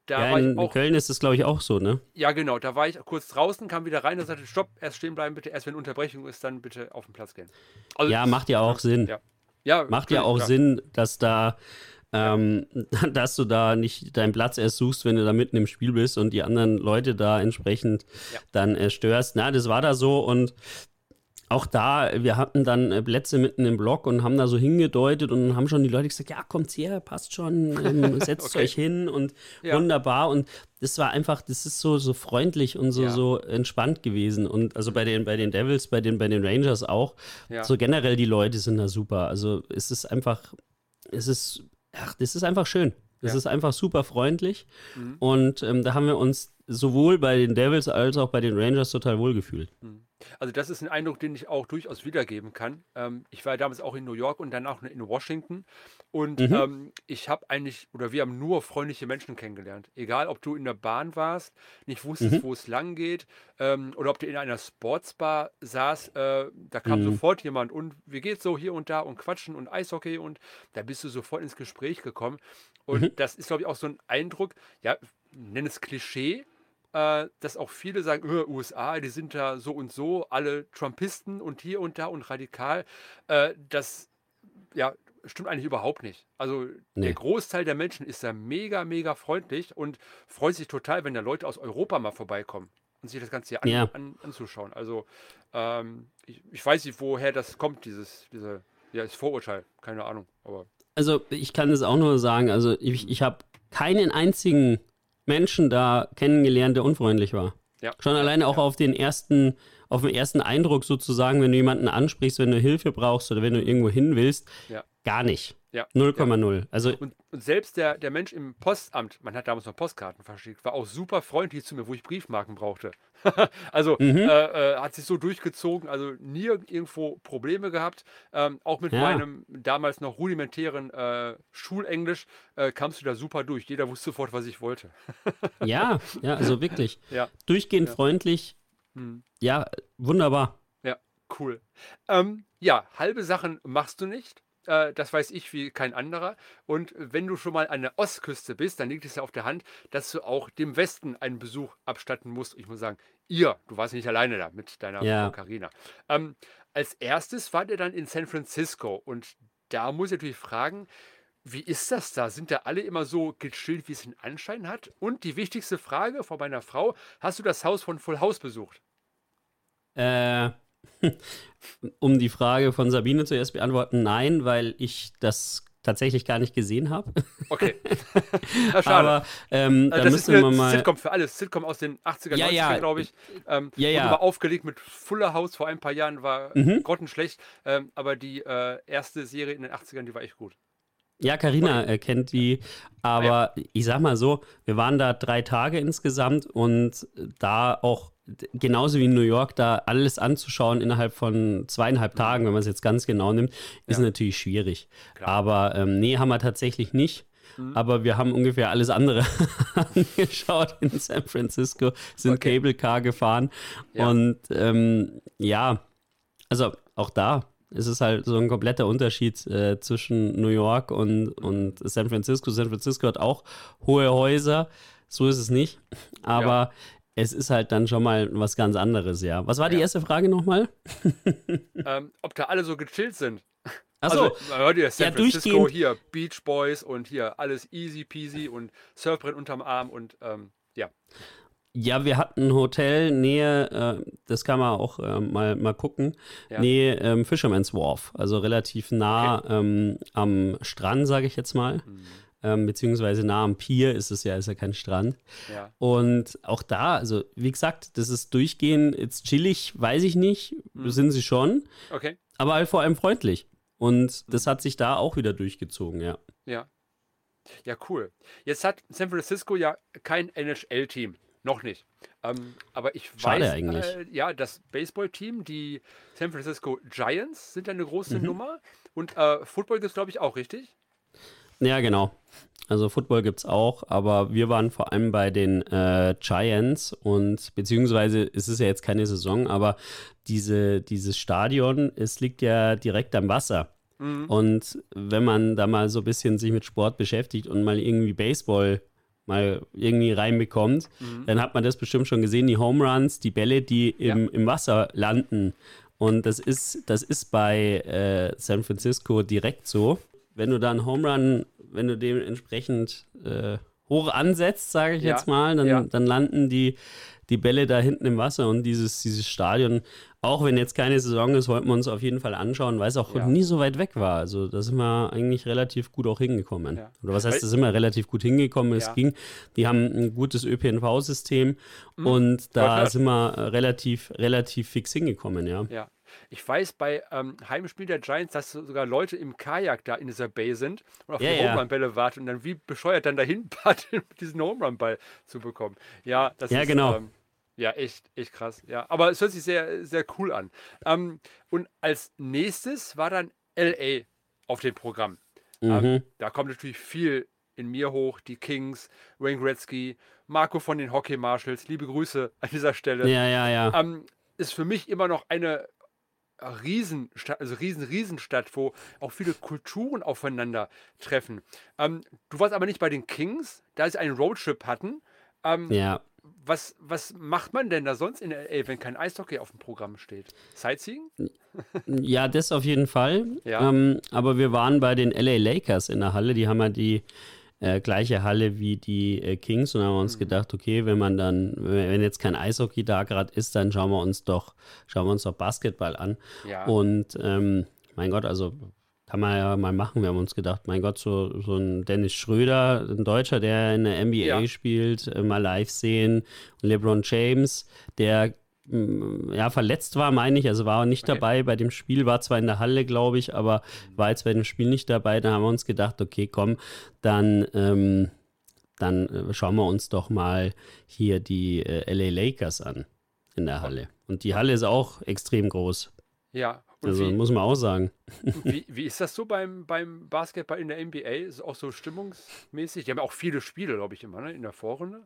Speaker 2: da
Speaker 3: Ja,
Speaker 2: war ich
Speaker 3: in
Speaker 2: auch,
Speaker 3: Köln ist es, glaube ich, auch so, ne?
Speaker 2: ja genau, da war ich kurz draußen, kam wieder rein und sagte, stopp, erst stehen bleiben bitte, erst wenn Unterbrechung ist, dann bitte auf den Platz gehen. Also,
Speaker 3: Ja, macht ja auch
Speaker 2: ne,
Speaker 3: Sinn.
Speaker 2: ja. Ja,
Speaker 3: Macht ja
Speaker 2: natürlich,
Speaker 3: auch
Speaker 2: klar.
Speaker 3: Sinn, dass da, ähm, dass du da nicht deinen Platz erst suchst, wenn du da mitten im Spiel bist und die anderen Leute da entsprechend
Speaker 2: Ja.
Speaker 3: dann äh, störst. Na, das war da so und auch da, wir hatten dann äh, Plätze mitten im Block und haben da so hingedeutet und haben schon die Leute gesagt, ja, kommt her, passt schon, ähm, setzt
Speaker 2: Okay.
Speaker 3: euch hin und
Speaker 2: Ja.
Speaker 3: wunderbar. Und das war einfach, das ist so, so freundlich und so,
Speaker 2: Ja.
Speaker 3: so entspannt gewesen. Und also bei den, bei den Devils, bei den, bei den Rangers auch.
Speaker 2: Ja.
Speaker 3: So generell die Leute sind da super. Also es ist einfach, es ist, ach, das ist einfach schön. Es
Speaker 2: Ja.
Speaker 3: ist einfach super freundlich.
Speaker 2: Mhm.
Speaker 3: Und ähm, da haben wir uns sowohl bei den Devils als auch bei den Rangers total wohlgefühlt.
Speaker 2: Mhm. Also das ist ein Eindruck, den ich auch durchaus wiedergeben kann. Ähm, ich war ja damals auch in New York und dann auch in Washington und
Speaker 3: Mhm.
Speaker 2: ähm, ich habe eigentlich, oder wir haben nur freundliche Menschen kennengelernt. Egal, ob du in der Bahn warst, nicht wusstest,
Speaker 3: Mhm.
Speaker 2: wo es lang geht, ähm, oder ob du in einer Sportsbar saß, äh, da kam
Speaker 3: Mhm.
Speaker 2: sofort jemand und wie geht's so hier und da und quatschen und Eishockey und da bist du sofort ins Gespräch gekommen. Und
Speaker 3: Mhm.
Speaker 2: das ist, glaube ich, auch so ein Eindruck, ja, nenn es Klischee, äh, dass auch viele sagen, "Äh, U S A, die sind da so und so, alle Trumpisten und hier und da und radikal. Äh, das ja, stimmt eigentlich überhaupt nicht. Also der
Speaker 3: Nee.
Speaker 2: Großteil der Menschen ist da mega, mega freundlich und freut sich total, wenn da Leute aus Europa mal vorbeikommen und sich das Ganze hier an,
Speaker 3: Ja.
Speaker 2: an, anzuschauen. Also ähm, ich, ich weiß nicht, woher das kommt, dieses, diese, ja, das Vorurteil, keine Ahnung, aber
Speaker 3: Also ich kann es auch nur sagen, also ich, ich habe keinen einzigen Menschen da kennengelernt, der unfreundlich war.
Speaker 2: ja.
Speaker 3: Schon
Speaker 2: ja,
Speaker 3: alleine auch
Speaker 2: ja.
Speaker 3: auf den ersten, auf den ersten Eindruck sozusagen, wenn du jemanden ansprichst, wenn du Hilfe brauchst oder wenn du irgendwo hin willst,
Speaker 2: Ja.
Speaker 3: gar nicht.
Speaker 2: Ja,
Speaker 3: null Komma null. Also
Speaker 2: Und, und selbst der, der Mensch im Postamt, man hat damals noch Postkarten verschickt, war auch super freundlich zu mir, wo ich Briefmarken brauchte. Also
Speaker 3: Mhm.
Speaker 2: äh, äh, hat sich so durchgezogen, also nie irgendwo Probleme gehabt. Ähm, auch mit
Speaker 3: Ja.
Speaker 2: meinem damals noch rudimentären äh, Schulenglisch äh, kamst du da super durch. Jeder wusste sofort, was ich wollte.
Speaker 3: ja, ja, also wirklich.
Speaker 2: Ja,
Speaker 3: Durchgehend
Speaker 2: Ja.
Speaker 3: freundlich.
Speaker 2: hm,
Speaker 3: Ja, wunderbar.
Speaker 2: ja, cool. Ähm, ja, halbe Sachen machst du nicht. Äh, das weiß ich wie kein anderer. Und wenn du schon mal an der Ostküste bist, dann liegt es ja auf der Hand, dass du auch dem Westen einen Besuch abstatten musst. Ich muss sagen, ihr, du warst nicht alleine da mit deiner
Speaker 3: Ja.
Speaker 2: Frau Carina. Ähm, als erstes wart ihr dann in San Francisco. Und da muss ich natürlich fragen, wie ist das da? Sind da alle immer so gechillt, wie es den Anschein hat? Und die wichtigste Frage von meiner Frau, hast du das Haus von Full House besucht?
Speaker 3: Äh, um die Frage von Sabine zuerst beantworten, nein, weil ich das tatsächlich gar nicht gesehen habe.
Speaker 2: Okay. Ja, schade.
Speaker 3: Aber ähm, da
Speaker 2: Also das ist
Speaker 3: müssen wir
Speaker 2: eine
Speaker 3: mal.
Speaker 2: Sitcom für alles. Sitcom aus den achtziger,
Speaker 3: Ja,
Speaker 2: neunziger,
Speaker 3: ja.
Speaker 2: glaube ich. Ähm,
Speaker 3: Ja,
Speaker 2: wurde
Speaker 3: ja.
Speaker 2: mal aufgelegt mit Fuller House vor ein paar Jahren, war
Speaker 3: Mhm.
Speaker 2: grottenschlecht. Ähm, aber die äh, erste Serie in den achtzigern, die war echt gut.
Speaker 3: Ja, Carina äh, kennt die, aber ich sag mal so, wir waren da drei Tage insgesamt und da auch d- genauso wie in New York da alles anzuschauen innerhalb von zweieinhalb Tagen, wenn man es jetzt ganz genau nimmt, ist
Speaker 2: Ja.
Speaker 3: natürlich schwierig.
Speaker 2: Klar.
Speaker 3: Aber ähm, nee, haben wir tatsächlich nicht.
Speaker 2: Mhm.
Speaker 3: Aber wir haben ungefähr alles andere angeschaut in San Francisco, sind
Speaker 2: Okay.
Speaker 3: Cable Car gefahren
Speaker 2: Ja.
Speaker 3: und ähm, ja, also auch da ist es halt so ein kompletter Unterschied äh, zwischen New York und, und San Francisco. San Francisco hat auch hohe Häuser, so ist es nicht, aber es ist halt dann schon mal was ganz anderes, ja. Was war die
Speaker 2: Ja.
Speaker 3: erste Frage nochmal?
Speaker 2: Ähm, ob da alle so gechillt sind.
Speaker 3: Achso,
Speaker 2: Also, man hört ja San
Speaker 3: ja,
Speaker 2: Francisco,
Speaker 3: durchgehend-
Speaker 2: hier Beach Boys und hier alles easy peasy und Surfbrett unterm Arm und ähm, ja.
Speaker 3: ja, wir hatten ein Hotel Nähe, äh, das kann man auch äh, mal, mal gucken,
Speaker 2: Ja.
Speaker 3: Nähe ähm, Fisherman's Wharf, also relativ nah ähm, am Strand, sage ich jetzt mal.
Speaker 2: Mhm.
Speaker 3: Ähm, beziehungsweise nah am Pier ist es ja, ist ja kein Strand.
Speaker 2: Ja.
Speaker 3: Und auch da, also wie gesagt, das ist durchgehend, jetzt chillig, weiß ich nicht,
Speaker 2: Mhm.
Speaker 3: sind sie schon,
Speaker 2: Okay.
Speaker 3: aber halt vor allem freundlich. Und das hat sich da auch wieder durchgezogen, ja.
Speaker 2: Ja. Ja, cool. Jetzt hat San Francisco ja kein N H L-Team. Noch nicht. Ähm, aber ich
Speaker 3: Schade
Speaker 2: weiß,
Speaker 3: eigentlich.
Speaker 2: Äh, ja, das Baseball-Team, die San Francisco Giants, sind ja eine große
Speaker 3: Mhm.
Speaker 2: Nummer. Und äh, Football gibt es, glaube ich, auch, richtig?
Speaker 3: Ja, genau. Also Football gibt es auch, aber wir waren vor allem bei den äh, Giants und beziehungsweise es ist ja jetzt keine Saison, aber diese, dieses Stadion, es liegt ja direkt am Wasser.
Speaker 2: Mhm.
Speaker 3: Und wenn man da mal so ein bisschen sich mit Sport beschäftigt und mal irgendwie Baseball mal irgendwie reinbekommt, mhm. dann hat man das bestimmt schon gesehen, die Home Runs, die Bälle, die im, ja. im Wasser landen. Und das ist, das ist bei äh, San Francisco direkt so. Wenn du da einen Home Run, wenn du dementsprechend äh, hoch ansetzt, sage ich ja. jetzt mal, dann, ja. dann landen die, die Bälle da hinten im Wasser und dieses, dieses Stadion, auch wenn jetzt keine Saison ist, wollten wir uns auf jeden Fall anschauen, weil es auch ja. nie so weit weg war. Also da sind wir eigentlich relativ gut auch hingekommen. Ja. Oder was heißt, da sind wir relativ gut hingekommen? Es ja. ging, die haben ein gutes Ö P N V-System mhm. und da sind wir relativ, relativ fix hingekommen, ja.
Speaker 2: Ja. Ich weiß bei ähm, Heimspiel der Giants, dass sogar Leute im Kajak da in dieser Bay sind und auf
Speaker 3: ja,
Speaker 2: die
Speaker 3: ja.
Speaker 2: Home-Run-Bälle warten und dann wie bescheuert dann dahin paddeln, diesen Home-Run-Ball zu bekommen. Ja, das
Speaker 3: ja,
Speaker 2: ist
Speaker 3: genau.
Speaker 2: ähm, ja echt, echt krass. Ja, aber es hört sich sehr, sehr cool an. Ähm, und als nächstes war dann L A auf dem Programm.
Speaker 3: Mhm.
Speaker 2: Ähm, da kommt natürlich viel in mir hoch, die Kings, Wayne Gretzky, Marco von den Hockey Marshals, liebe Grüße an dieser Stelle.
Speaker 3: Ja, ja, ja.
Speaker 2: Ähm, ist für mich immer noch eine Riesenstadt, also riesen, Riesenstadt, wo auch viele Kulturen aufeinander treffen. Ähm, du warst aber nicht bei den Kings, da sie einen Roadtrip hatten. Ähm,
Speaker 3: ja.
Speaker 2: Was, was macht man denn da sonst in L A, wenn kein Eishockey auf dem Programm steht? Sightseeing?
Speaker 3: Ja, das auf jeden Fall.
Speaker 2: Ja.
Speaker 3: Ähm, aber wir waren bei den L A Lakers in der Halle. Die haben ja die äh, gleiche Halle wie die äh, Kings. Und haben wir uns mhm. gedacht, okay, wenn man dann, wenn jetzt kein Eishockey da gerade ist, dann schauen wir uns doch, schauen wir uns doch Basketball an.
Speaker 2: Ja.
Speaker 3: Und ähm, mein Gott, also kann man ja mal machen. Wir haben uns gedacht, mein Gott, so, so ein Dennis Schröder, ein Deutscher, der in der N B A ja. spielt, äh, mal live sehen. Und LeBron James, der mh, ja verletzt war, meine ich, also war nicht okay. dabei bei dem Spiel, war zwar in der Halle, glaube ich, aber war jetzt bei dem Spiel nicht dabei. Da haben wir uns gedacht, okay, komm, dann, ähm, dann äh, schauen wir uns doch mal hier die äh, L A Lakers an in der Halle. Und die Halle ist auch extrem groß.
Speaker 2: Ja. Und
Speaker 3: also
Speaker 2: wie,
Speaker 3: muss man auch sagen.
Speaker 2: Wie, wie ist das so beim, beim Basketball in der N B A? Ist es auch so stimmungsmäßig? Die haben auch viele Spiele, glaube ich, immer, ne? In der Vorrunde.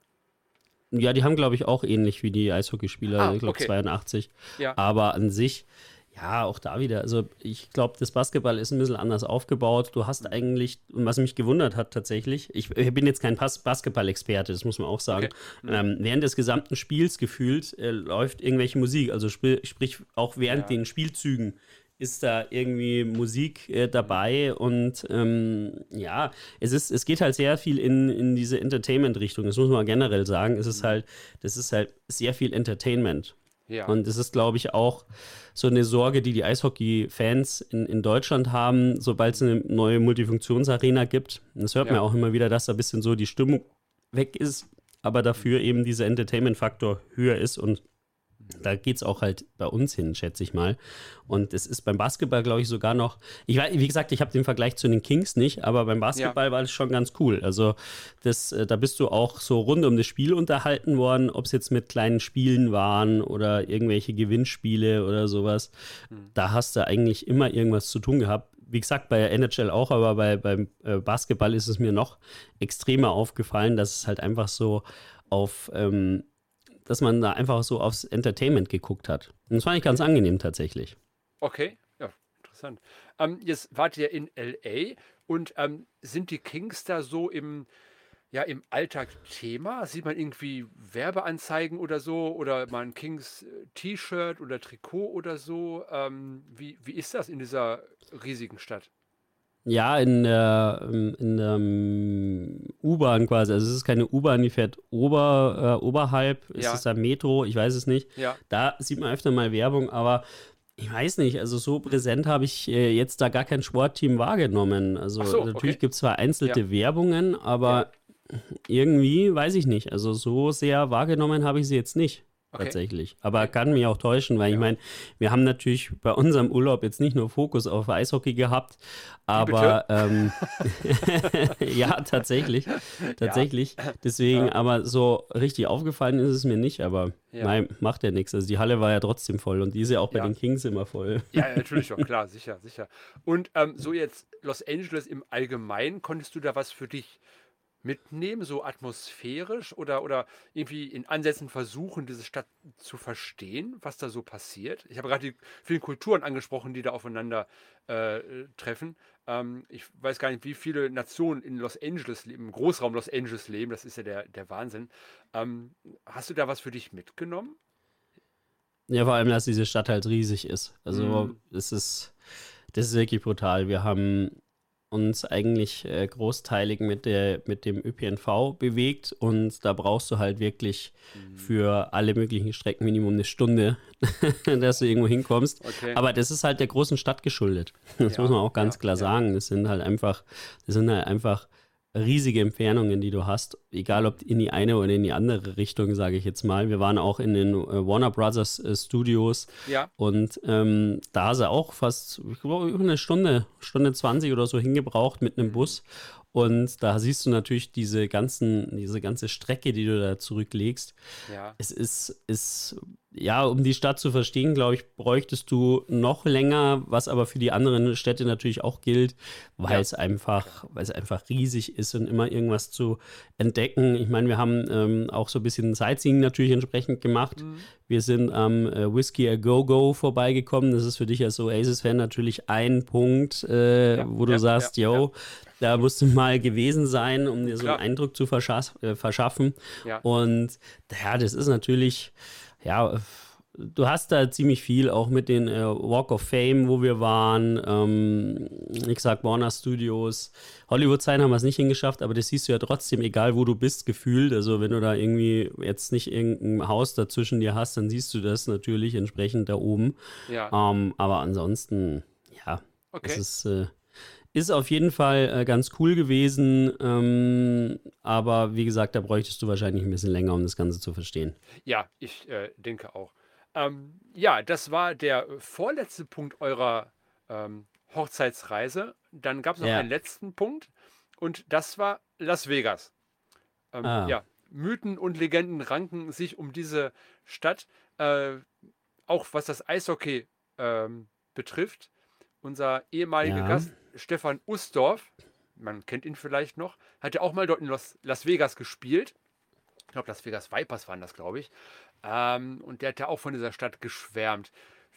Speaker 3: Ja, die haben, glaube ich, auch ähnlich wie die Eishockeyspieler,
Speaker 2: Ah,
Speaker 3: ich glaube
Speaker 2: okay.
Speaker 3: zweiundachtzig.
Speaker 2: Ja.
Speaker 3: Aber an sich, ja, auch da wieder. Also ich glaube, das Basketball ist ein bisschen anders aufgebaut. Du hast eigentlich, und was mich gewundert hat tatsächlich, ich, ich bin jetzt kein Bas- Basketball-Experte, das muss man auch sagen. Okay. Ähm, während des gesamten Spiels gefühlt äh, läuft irgendwelche Musik. Also sp- sprich, auch während
Speaker 2: Ja.
Speaker 3: den Spielzügen ist da irgendwie Musik äh, dabei und ähm, ja, es ist, es geht halt sehr viel in, in diese Entertainment-Richtung, das muss man generell sagen, es ist halt, das ist halt sehr viel Entertainment.
Speaker 2: Ja.
Speaker 3: Und das ist, glaube ich, auch so eine Sorge, die die Eishockey-Fans in, in Deutschland haben, sobald es eine neue Multifunktionsarena gibt. Und das hört
Speaker 2: Ja.
Speaker 3: man auch immer wieder, dass da ein bisschen so die Stimmung weg ist, aber dafür eben dieser Entertainment-Faktor höher ist und da geht es auch halt bei uns hin, schätze ich mal. Und es ist beim Basketball, glaube ich, sogar noch, ich weiß, wie gesagt, ich habe den Vergleich zu den Kings nicht, aber beim Basketball ja. war das schon ganz cool. Also das, äh, da bist du auch so rund um das Spiel unterhalten worden, ob es jetzt mit kleinen Spielen waren oder irgendwelche Gewinnspiele oder sowas. Mhm. Da hast du eigentlich immer irgendwas zu tun gehabt. Wie gesagt, bei der N H L auch, aber bei, beim äh, Basketball ist es mir noch extremer aufgefallen, dass es halt einfach so auf ähm, dass man da einfach so aufs Entertainment geguckt hat. Und das fand ich ganz angenehm tatsächlich.
Speaker 2: Okay, ja, interessant. Ähm, jetzt wart ihr in L A und ähm, sind die Kings da so im, ja, im Alltag Thema? Sieht man irgendwie Werbeanzeigen oder so oder mal ein Kings-T-Shirt oder Trikot oder so? Ähm, wie, wie ist das in dieser riesigen Stadt?
Speaker 3: Ja, in der, in der um, U-Bahn quasi. Also es ist keine U-Bahn, die fährt ober, äh, oberhalb. Ist
Speaker 2: Ja.
Speaker 3: es da Metro? Ich weiß es nicht.
Speaker 2: Ja.
Speaker 3: Da sieht man öfter mal Werbung, aber ich weiß nicht, also so präsent habe ich äh, jetzt da gar kein Sportteam wahrgenommen. Also
Speaker 2: Ach so,
Speaker 3: natürlich
Speaker 2: okay.
Speaker 3: gibt es zwar einzelne
Speaker 2: Ja.
Speaker 3: Werbungen, aber irgendwie weiß ich nicht. Also so sehr wahrgenommen habe ich sie jetzt nicht.
Speaker 2: Okay.
Speaker 3: Tatsächlich. Aber kann mich auch täuschen, weil
Speaker 2: Ja.
Speaker 3: ich meine, wir haben natürlich bei unserem Urlaub jetzt nicht nur Fokus auf Eishockey gehabt, aber ähm, ja, tatsächlich. Tatsächlich. Deswegen,
Speaker 2: Ja.
Speaker 3: aber so richtig aufgefallen ist es mir nicht, aber
Speaker 2: Ja.
Speaker 3: nein, macht ja nichts. Also die Halle war ja trotzdem voll und die ist ja auch bei
Speaker 2: Ja.
Speaker 3: den Kings immer voll.
Speaker 2: Ja, ja, natürlich auch, klar, sicher, sicher. Und ähm, so jetzt Los Angeles im Allgemeinen, konntest du da was für dich mitnehmen, so atmosphärisch oder, oder irgendwie in Ansätzen versuchen, diese Stadt zu verstehen, was da so passiert? Ich habe gerade die vielen Kulturen angesprochen, die da aufeinander äh, treffen. Ähm, ich weiß gar nicht, wie viele Nationen in Los Angeles leben, im Großraum Los Angeles leben. Das ist ja der, der Wahnsinn. Ähm, hast du da was für dich mitgenommen?
Speaker 3: Ja, vor allem, dass diese Stadt halt riesig ist. Also
Speaker 2: Mm,
Speaker 3: es ist, das ist wirklich brutal. Wir haben uns eigentlich äh, großteilig mit der, mit dem Ö P N V bewegt und da brauchst du halt wirklich
Speaker 2: mm,
Speaker 3: für alle möglichen Strecken Minimum eine Stunde, dass du irgendwo hinkommst.
Speaker 2: okay.
Speaker 3: Aber das ist halt der großen Stadt geschuldet. Das muss
Speaker 2: Ja,
Speaker 3: man auch ganz
Speaker 2: ja,
Speaker 3: klar
Speaker 2: ja.
Speaker 3: sagen. Das sind halt einfach, das sind halt einfach riesige Entfernungen, die du hast, egal ob in die eine oder in die andere Richtung, sage ich jetzt mal. Wir waren auch in den äh, Warner Brothers äh, Studios
Speaker 2: Ja.
Speaker 3: und ähm, da hast du auch fast, ich glaube, über eine Stunde, Stunde zwanzig oder so hingebraucht mit einem
Speaker 2: Mhm.
Speaker 3: Bus. Und da siehst du natürlich diese ganzen, diese ganze Strecke, die du da zurücklegst.
Speaker 2: Ja.
Speaker 3: Es ist, ist, ja, um die Stadt zu verstehen, glaube ich, bräuchtest du noch länger, was aber für die anderen Städte natürlich auch gilt, weil
Speaker 2: Ja.
Speaker 3: es einfach, weil es einfach riesig ist und immer irgendwas zu entdecken. Ich meine, wir haben ähm, auch so ein bisschen Sightseeing natürlich entsprechend gemacht.
Speaker 2: Mhm.
Speaker 3: Wir sind am äh, Whiskey A Go Go vorbeigekommen. Das ist für dich als Oasis-Fan natürlich ein Punkt, äh,
Speaker 2: Ja,
Speaker 3: wo du
Speaker 2: ja, ja,
Speaker 3: sagst,
Speaker 2: ja,
Speaker 3: yo, da musst du mal gewesen sein, um dir so einen
Speaker 2: klar.
Speaker 3: Eindruck zu verschaff, äh, verschaffen.
Speaker 2: Ja.
Speaker 3: Und ja, das ist natürlich, ja, du hast da ziemlich viel, auch mit den äh, Walk of Fame, wo wir waren. Ähm, ich sag Warner Studios. Hollywood Sign haben wir es nicht hingeschafft, aber das siehst du ja trotzdem, egal wo du bist, gefühlt. Also wenn du da irgendwie jetzt nicht irgendein Haus dazwischen dir hast, dann siehst du das natürlich entsprechend da oben.
Speaker 2: Ja.
Speaker 3: Ähm, aber ansonsten, ja, es
Speaker 2: Okay.
Speaker 3: ist, äh, ist auf jeden Fall äh, ganz cool gewesen. Ähm, aber wie gesagt, da bräuchtest du wahrscheinlich ein bisschen länger, um das Ganze zu verstehen.
Speaker 2: Ja, ich äh, denke auch. Ähm, ja, das war der vorletzte Punkt eurer ähm, Hochzeitsreise. Dann gab es noch einen
Speaker 3: Ja.
Speaker 2: letzten Punkt und das war Las Vegas. Ähm,
Speaker 3: Ah,
Speaker 2: ja, Mythen und Legenden ranken sich um diese Stadt, äh, auch was das Eishockey ähm, betrifft. Unser ehemaliger
Speaker 3: ja.
Speaker 2: Gast Stefan Ustorf, man kennt ihn vielleicht noch, hat ja auch mal dort in Las, Las Vegas gespielt. Ich glaube, Las Vegas Vipers waren das, glaube ich. Ähm, und der hat ja auch von dieser Stadt geschwärmt.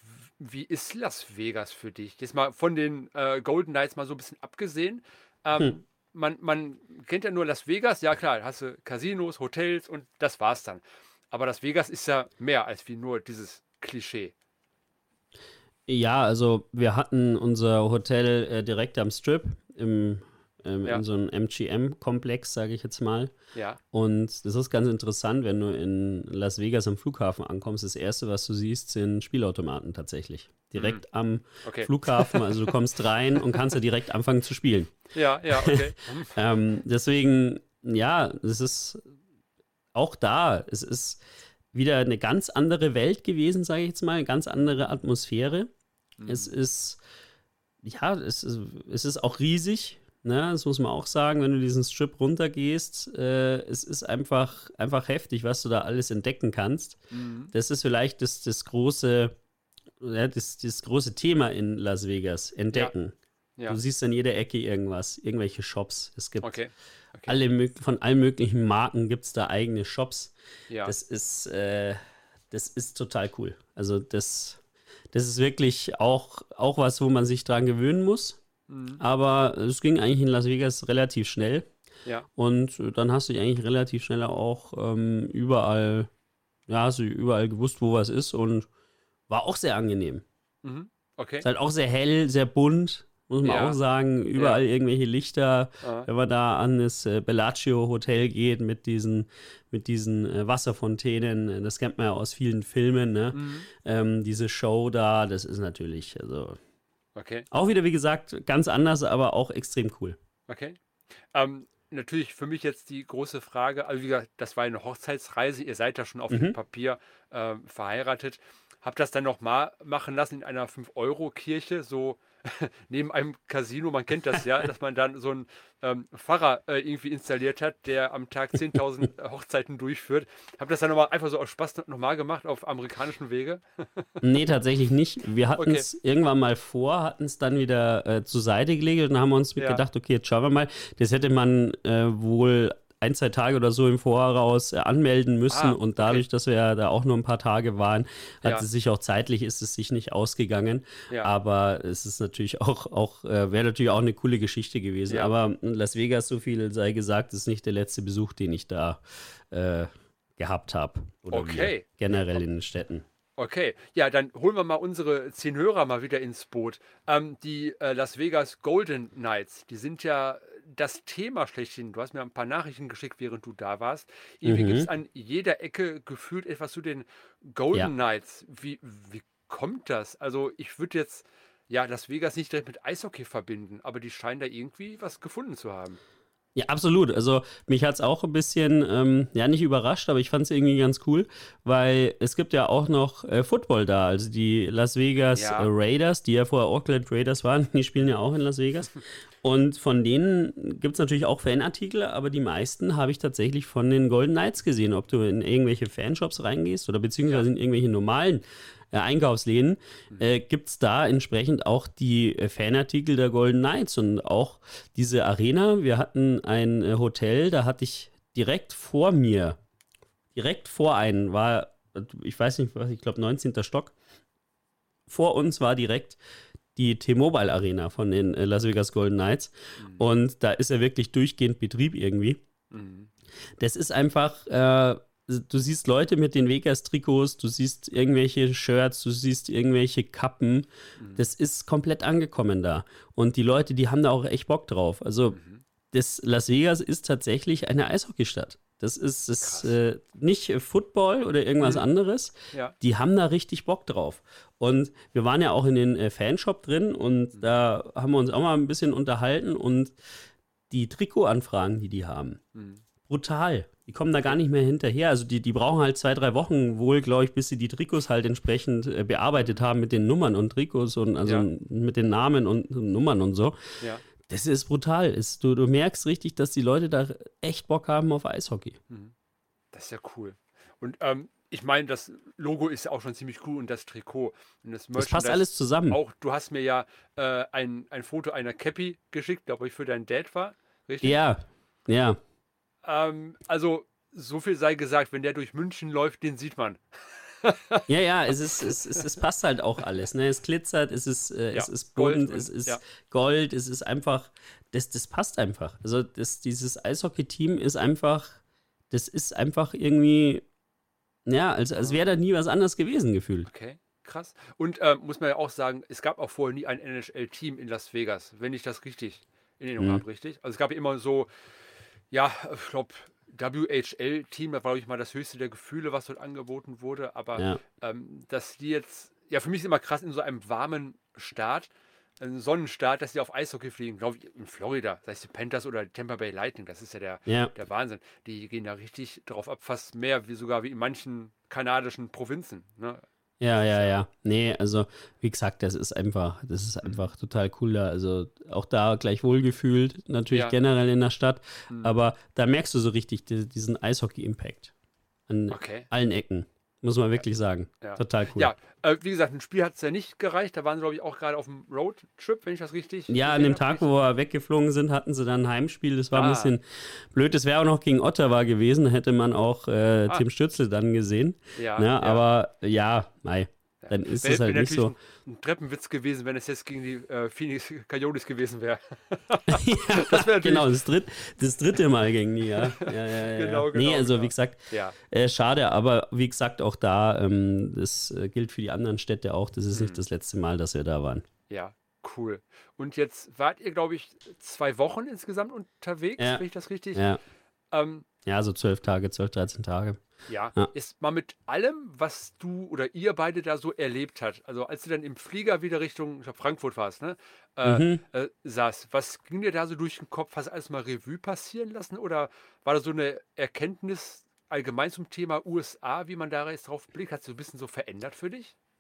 Speaker 2: Wie ist Las Vegas für dich? Jetzt mal von den äh, Golden Knights mal so ein bisschen abgesehen.
Speaker 3: Hm.
Speaker 2: Ähm, man, man kennt ja nur Las Vegas. Ja klar, hast du Casinos, Hotels und das war's dann. Aber Las Vegas ist ja mehr als wie nur dieses Klischee.
Speaker 3: Ja, also wir hatten unser Hotel äh, direkt am Strip im, ähm, in
Speaker 2: Ja,
Speaker 3: so einem M G M-Komplex, sage ich jetzt mal.
Speaker 2: ja.
Speaker 3: Und das ist ganz interessant, wenn du in Las Vegas am Flughafen ankommst. Das erste, was du siehst, sind Spielautomaten tatsächlich.
Speaker 2: Mhm.
Speaker 3: Direkt am
Speaker 2: Okay.
Speaker 3: Flughafen. Also du kommst rein und kannst ja direkt anfangen zu spielen.
Speaker 2: Ja, ja, okay. Mhm.
Speaker 3: Ähm, deswegen, ja, es ist auch da. Es ist wieder eine ganz andere Welt gewesen, sage ich jetzt mal. Eine ganz andere Atmosphäre. Es
Speaker 2: Mhm.
Speaker 3: ist, ja, es ist, es ist auch riesig, ne? Das muss man auch sagen, wenn du diesen Strip runtergehst. Äh, es ist einfach, einfach heftig, was du da alles entdecken kannst.
Speaker 2: Mhm.
Speaker 3: Das ist vielleicht das, das große, ja, das, das große Thema in Las Vegas,
Speaker 2: Ja,
Speaker 3: entdecken. Du
Speaker 2: ja.
Speaker 3: siehst an jeder Ecke irgendwas, irgendwelche Shops. Es gibt
Speaker 2: Okay. Okay.
Speaker 3: alle, mög- von allen möglichen Marken gibt es da eigene Shops.
Speaker 2: Ja.
Speaker 3: Das ist, äh, das ist total cool. Also das, das ist wirklich auch, auch was, wo man sich dran gewöhnen muss.
Speaker 2: Mhm.
Speaker 3: Aber es ging eigentlich in Las Vegas relativ schnell.
Speaker 2: Ja.
Speaker 3: Und dann hast du dich eigentlich relativ schnell auch ähm, überall, ja, hast du überall gewusst, wo was ist und war auch sehr angenehm.
Speaker 2: Mhm. Okay.
Speaker 3: Ist halt auch sehr hell, sehr bunt, muss man auch
Speaker 2: Ja.
Speaker 3: sagen. Überall
Speaker 2: Ja.
Speaker 3: irgendwelche Lichter.
Speaker 2: Ah.
Speaker 3: Wenn man da an das äh, Bellagio Hotel geht mit diesen, mit diesen äh, Wasserfontänen, äh, das kennt man ja aus vielen Filmen, ne?
Speaker 2: Mhm.
Speaker 3: Ähm, diese Show da, das ist natürlich, also
Speaker 2: Okay.
Speaker 3: auch wieder, wie gesagt, ganz anders, aber auch extrem cool.
Speaker 2: Okay. Ähm, natürlich für mich jetzt die große Frage, also wie gesagt, das war eine Hochzeitsreise, ihr seid ja schon auf dem
Speaker 3: Mhm.
Speaker 2: Papier ähm, verheiratet. habe das dann nochmal machen lassen in einer fünf-Euro-Kirche, so neben einem Casino. Man kennt das ja, dass man dann so einen ähm, Pfarrer äh, irgendwie installiert hat, der am Tag zehntausend Hochzeiten durchführt. Habe das dann nochmal einfach so aus Spaß nochmal gemacht auf amerikanischen Wege.
Speaker 3: Nee, tatsächlich nicht. Wir hatten
Speaker 2: Okay.
Speaker 3: es irgendwann mal vor, hatten es dann wieder äh, zur Seite gelegt und dann haben wir uns
Speaker 2: Ja.
Speaker 3: gedacht, okay, jetzt schauen wir mal. Das hätte man äh, wohl ein, zwei Tage oder so im Voraus äh, anmelden müssen
Speaker 2: Ah,
Speaker 3: und
Speaker 2: okay.
Speaker 3: dadurch, dass wir ja da auch nur ein paar Tage waren, hat
Speaker 2: Ja.
Speaker 3: es sich auch zeitlich, ist es sich nicht ausgegangen.
Speaker 2: Ja.
Speaker 3: Aber es ist natürlich auch, auch äh, wäre natürlich auch eine coole Geschichte gewesen.
Speaker 2: Ja.
Speaker 3: Aber in Las Vegas, so viel sei gesagt, ist nicht der letzte Besuch, den ich da äh, gehabt habe. Oder wir
Speaker 2: Okay.
Speaker 3: generell in den Städten.
Speaker 2: Okay, ja, dann holen wir mal unsere zehn Hörer mal wieder ins Boot. Ähm, die äh, Las Vegas Golden Knights, die sind ja das Thema schlechthin. Du hast mir ein paar Nachrichten geschickt, während du da warst. Irgendwie gibt es
Speaker 3: Mhm.
Speaker 2: an jeder Ecke gefühlt etwas zu den
Speaker 3: Ja.
Speaker 2: Golden Knights. Wie, wie kommt das? Also ich würde jetzt ja Las Vegas nicht direkt mit Eishockey verbinden, aber die scheinen da irgendwie was gefunden zu haben.
Speaker 3: Ja, absolut. Also mich hat es auch ein bisschen, ähm, ja, nicht überrascht, aber ich fand es irgendwie ganz cool, weil es gibt ja auch noch äh, Football da. Also die Las Vegas äh,
Speaker 2: Ja.
Speaker 3: Raiders, die ja vorher Oakland Raiders waren, die spielen ja auch in Las Vegas. Und von denen gibt es natürlich auch Fanartikel, aber die meisten habe ich tatsächlich von den Golden Knights gesehen. Ob du in irgendwelche Fanshops reingehst oder
Speaker 2: Ja.
Speaker 3: beziehungsweise in irgendwelche normalen äh, Einkaufsläden,
Speaker 2: Mhm.
Speaker 3: äh, gibt es da entsprechend auch die äh, Fanartikel der Golden Knights und auch diese Arena. Wir hatten ein äh, Hotel, da hatte ich direkt vor mir, direkt vor einen, war, ich weiß nicht, was, ich glaube neunzehnten Stock. Vor uns war direkt die T-Mobile Arena von den äh, Las Vegas Golden Knights.
Speaker 2: Mhm.
Speaker 3: Und da ist ja wirklich durchgehend Betrieb irgendwie.
Speaker 2: Mhm.
Speaker 3: Das ist einfach, äh, du siehst Leute mit den Vegas-Trikots, du siehst irgendwelche Shirts, du siehst irgendwelche Kappen.
Speaker 2: Mhm.
Speaker 3: Das ist komplett angekommen da. Und die Leute, die haben da auch echt Bock drauf. Also
Speaker 2: Mhm.
Speaker 3: das Las Vegas ist tatsächlich eine Eishockeystadt. Das ist, ist
Speaker 2: Krass.
Speaker 3: äh, nicht äh, Football oder irgendwas
Speaker 2: Mhm.
Speaker 3: anderes.
Speaker 2: Ja.
Speaker 3: Die haben da richtig Bock drauf. Und wir waren ja auch in den äh, Fanshop drin und
Speaker 2: Mhm.
Speaker 3: da haben wir uns auch mal ein bisschen unterhalten und die Trikotanfragen, die die haben,
Speaker 2: Mhm.
Speaker 3: brutal. Die kommen da gar
Speaker 2: Okay.
Speaker 3: nicht mehr hinterher. Also die, die brauchen halt zwei, drei Wochen wohl, glaube ich, bis sie die Trikots halt entsprechend äh, bearbeitet haben mit den Nummern und Trikots und also
Speaker 2: Ja.
Speaker 3: mit den Namen und Nummern und so.
Speaker 2: Ja.
Speaker 3: Das ist brutal. Ist, du, du merkst richtig, dass die Leute da echt Bock haben auf Eishockey.
Speaker 2: Mhm. Das ist ja cool. Und ähm, ich meine, das Logo ist ja auch schon ziemlich cool und das Trikot und das
Speaker 3: Das passt
Speaker 2: Merchandise
Speaker 3: alles zusammen.
Speaker 2: auch. Du hast mir ja äh, ein, ein Foto einer Cappy geschickt, glaube ich, für deinen Dad war, richtig?
Speaker 3: Ja, ja.
Speaker 2: Ähm, also, so viel sei gesagt, wenn der durch München läuft, den sieht man.
Speaker 3: Ja, ja, es ist, es, es, es passt halt auch alles. Ne? Es glitzert, es ist, äh,
Speaker 2: Ja,
Speaker 3: es ist
Speaker 2: Gold
Speaker 3: bunt,
Speaker 2: und
Speaker 3: es ist
Speaker 2: ja.
Speaker 3: Gold, es ist einfach, das, das passt einfach. Also das, dieses Eishockey-Team ist einfach, das ist einfach irgendwie, ja, als, als wäre da nie was anderes gewesen gefühlt.
Speaker 2: Okay, krass. Und ähm, muss man ja auch sagen, es gab auch vorher nie ein N H L-Team in Las Vegas, wenn ich das richtig in Erinnerung
Speaker 3: Mhm.
Speaker 2: habe, richtig? Also es gab immer so, ja, ich glaube, W H L-Team, das war, glaube ich, mal das höchste der Gefühle, was dort angeboten wurde. Aber
Speaker 3: Ja,
Speaker 2: ähm, dass die jetzt, ja, für mich ist immer krass, in so einem warmen Staat, einem Sonnenstaat, dass die auf Eishockey fliegen, glaube ich, in Florida, sei es die Panthers oder die Tampa Bay Lightning, das ist ja der,
Speaker 3: ja,
Speaker 2: der Wahnsinn. Die gehen da richtig drauf ab, fast mehr, wie sogar wie in manchen kanadischen Provinzen. Ne?
Speaker 3: ja,
Speaker 2: Das ist
Speaker 3: ja,
Speaker 2: ja,
Speaker 3: ja. Nee, also wie gesagt, das ist einfach, das ist
Speaker 2: mhm.
Speaker 3: einfach total cool da. Also auch da gleich wohlgefühlt, natürlich
Speaker 2: Ja,
Speaker 3: generell in der Stadt,
Speaker 2: mhm.
Speaker 3: aber da merkst du so richtig die, diesen Eishockey-Impact an
Speaker 2: Okay.
Speaker 3: allen Ecken, muss man wirklich sagen.
Speaker 2: Ja,
Speaker 3: Total cool.
Speaker 2: ja äh, wie gesagt, ein Spiel hat es ja nicht gereicht. Da waren sie, glaube ich, auch gerade auf dem Roadtrip, wenn ich das richtig
Speaker 3: Ja, an
Speaker 2: gesehen
Speaker 3: dem
Speaker 2: habe.
Speaker 3: Tag,
Speaker 2: Richtig?
Speaker 3: wo wir weggeflogen sind, hatten sie dann ein Heimspiel. Das war ein
Speaker 2: Ah,
Speaker 3: bisschen blöd. Das wäre auch noch gegen Ottawa gewesen. Da hätte man auch äh,
Speaker 2: ah,
Speaker 3: Tim Stützle dann gesehen.
Speaker 2: ja,
Speaker 3: Ne?
Speaker 2: ja.
Speaker 3: Aber ja, mei,
Speaker 2: Ja.
Speaker 3: dann ist
Speaker 2: Wäre
Speaker 3: es
Speaker 2: wär
Speaker 3: halt nicht
Speaker 2: natürlich
Speaker 3: so.
Speaker 2: ein, ein Treppenwitz gewesen, wenn es jetzt gegen die äh, Phoenix Coyotes gewesen wäre.
Speaker 3: Ja,
Speaker 2: Das wäre
Speaker 3: genau,
Speaker 2: natürlich.
Speaker 3: das, dritt, das dritte Mal gegen die, ja. Ja, ja, ja, ja.
Speaker 2: Genau,
Speaker 3: Nee,
Speaker 2: genau,
Speaker 3: also wie
Speaker 2: genau.
Speaker 3: gesagt,
Speaker 2: Ja.
Speaker 3: äh, schade, aber wie gesagt, auch da, ähm, das äh, gilt für die anderen Städte auch. Das ist nicht
Speaker 2: Hm.
Speaker 3: das letzte Mal, dass wir da waren.
Speaker 2: Ja, cool. Und jetzt wart ihr, glaube ich, zwei Wochen insgesamt unterwegs,
Speaker 3: Ja,
Speaker 2: wenn ich das richtig.
Speaker 3: ja.
Speaker 2: Ähm,
Speaker 3: Ja, so zwölf Tage, zwölf, dreizehn Tage.
Speaker 2: ja,
Speaker 3: Ja.
Speaker 2: ist mal mit allem, was du oder ihr beide da so erlebt habt, also als du dann im Flieger wieder Richtung, ich glaube, Frankfurt warst, ne, äh,
Speaker 3: Mhm.
Speaker 2: äh, saß, was ging dir da so durch den Kopf? Hast du alles mal Revue passieren lassen oder war da so eine Erkenntnis allgemein zum Thema U S A, wie man da jetzt drauf blickt? Hat sich so ein bisschen so verändert für dich?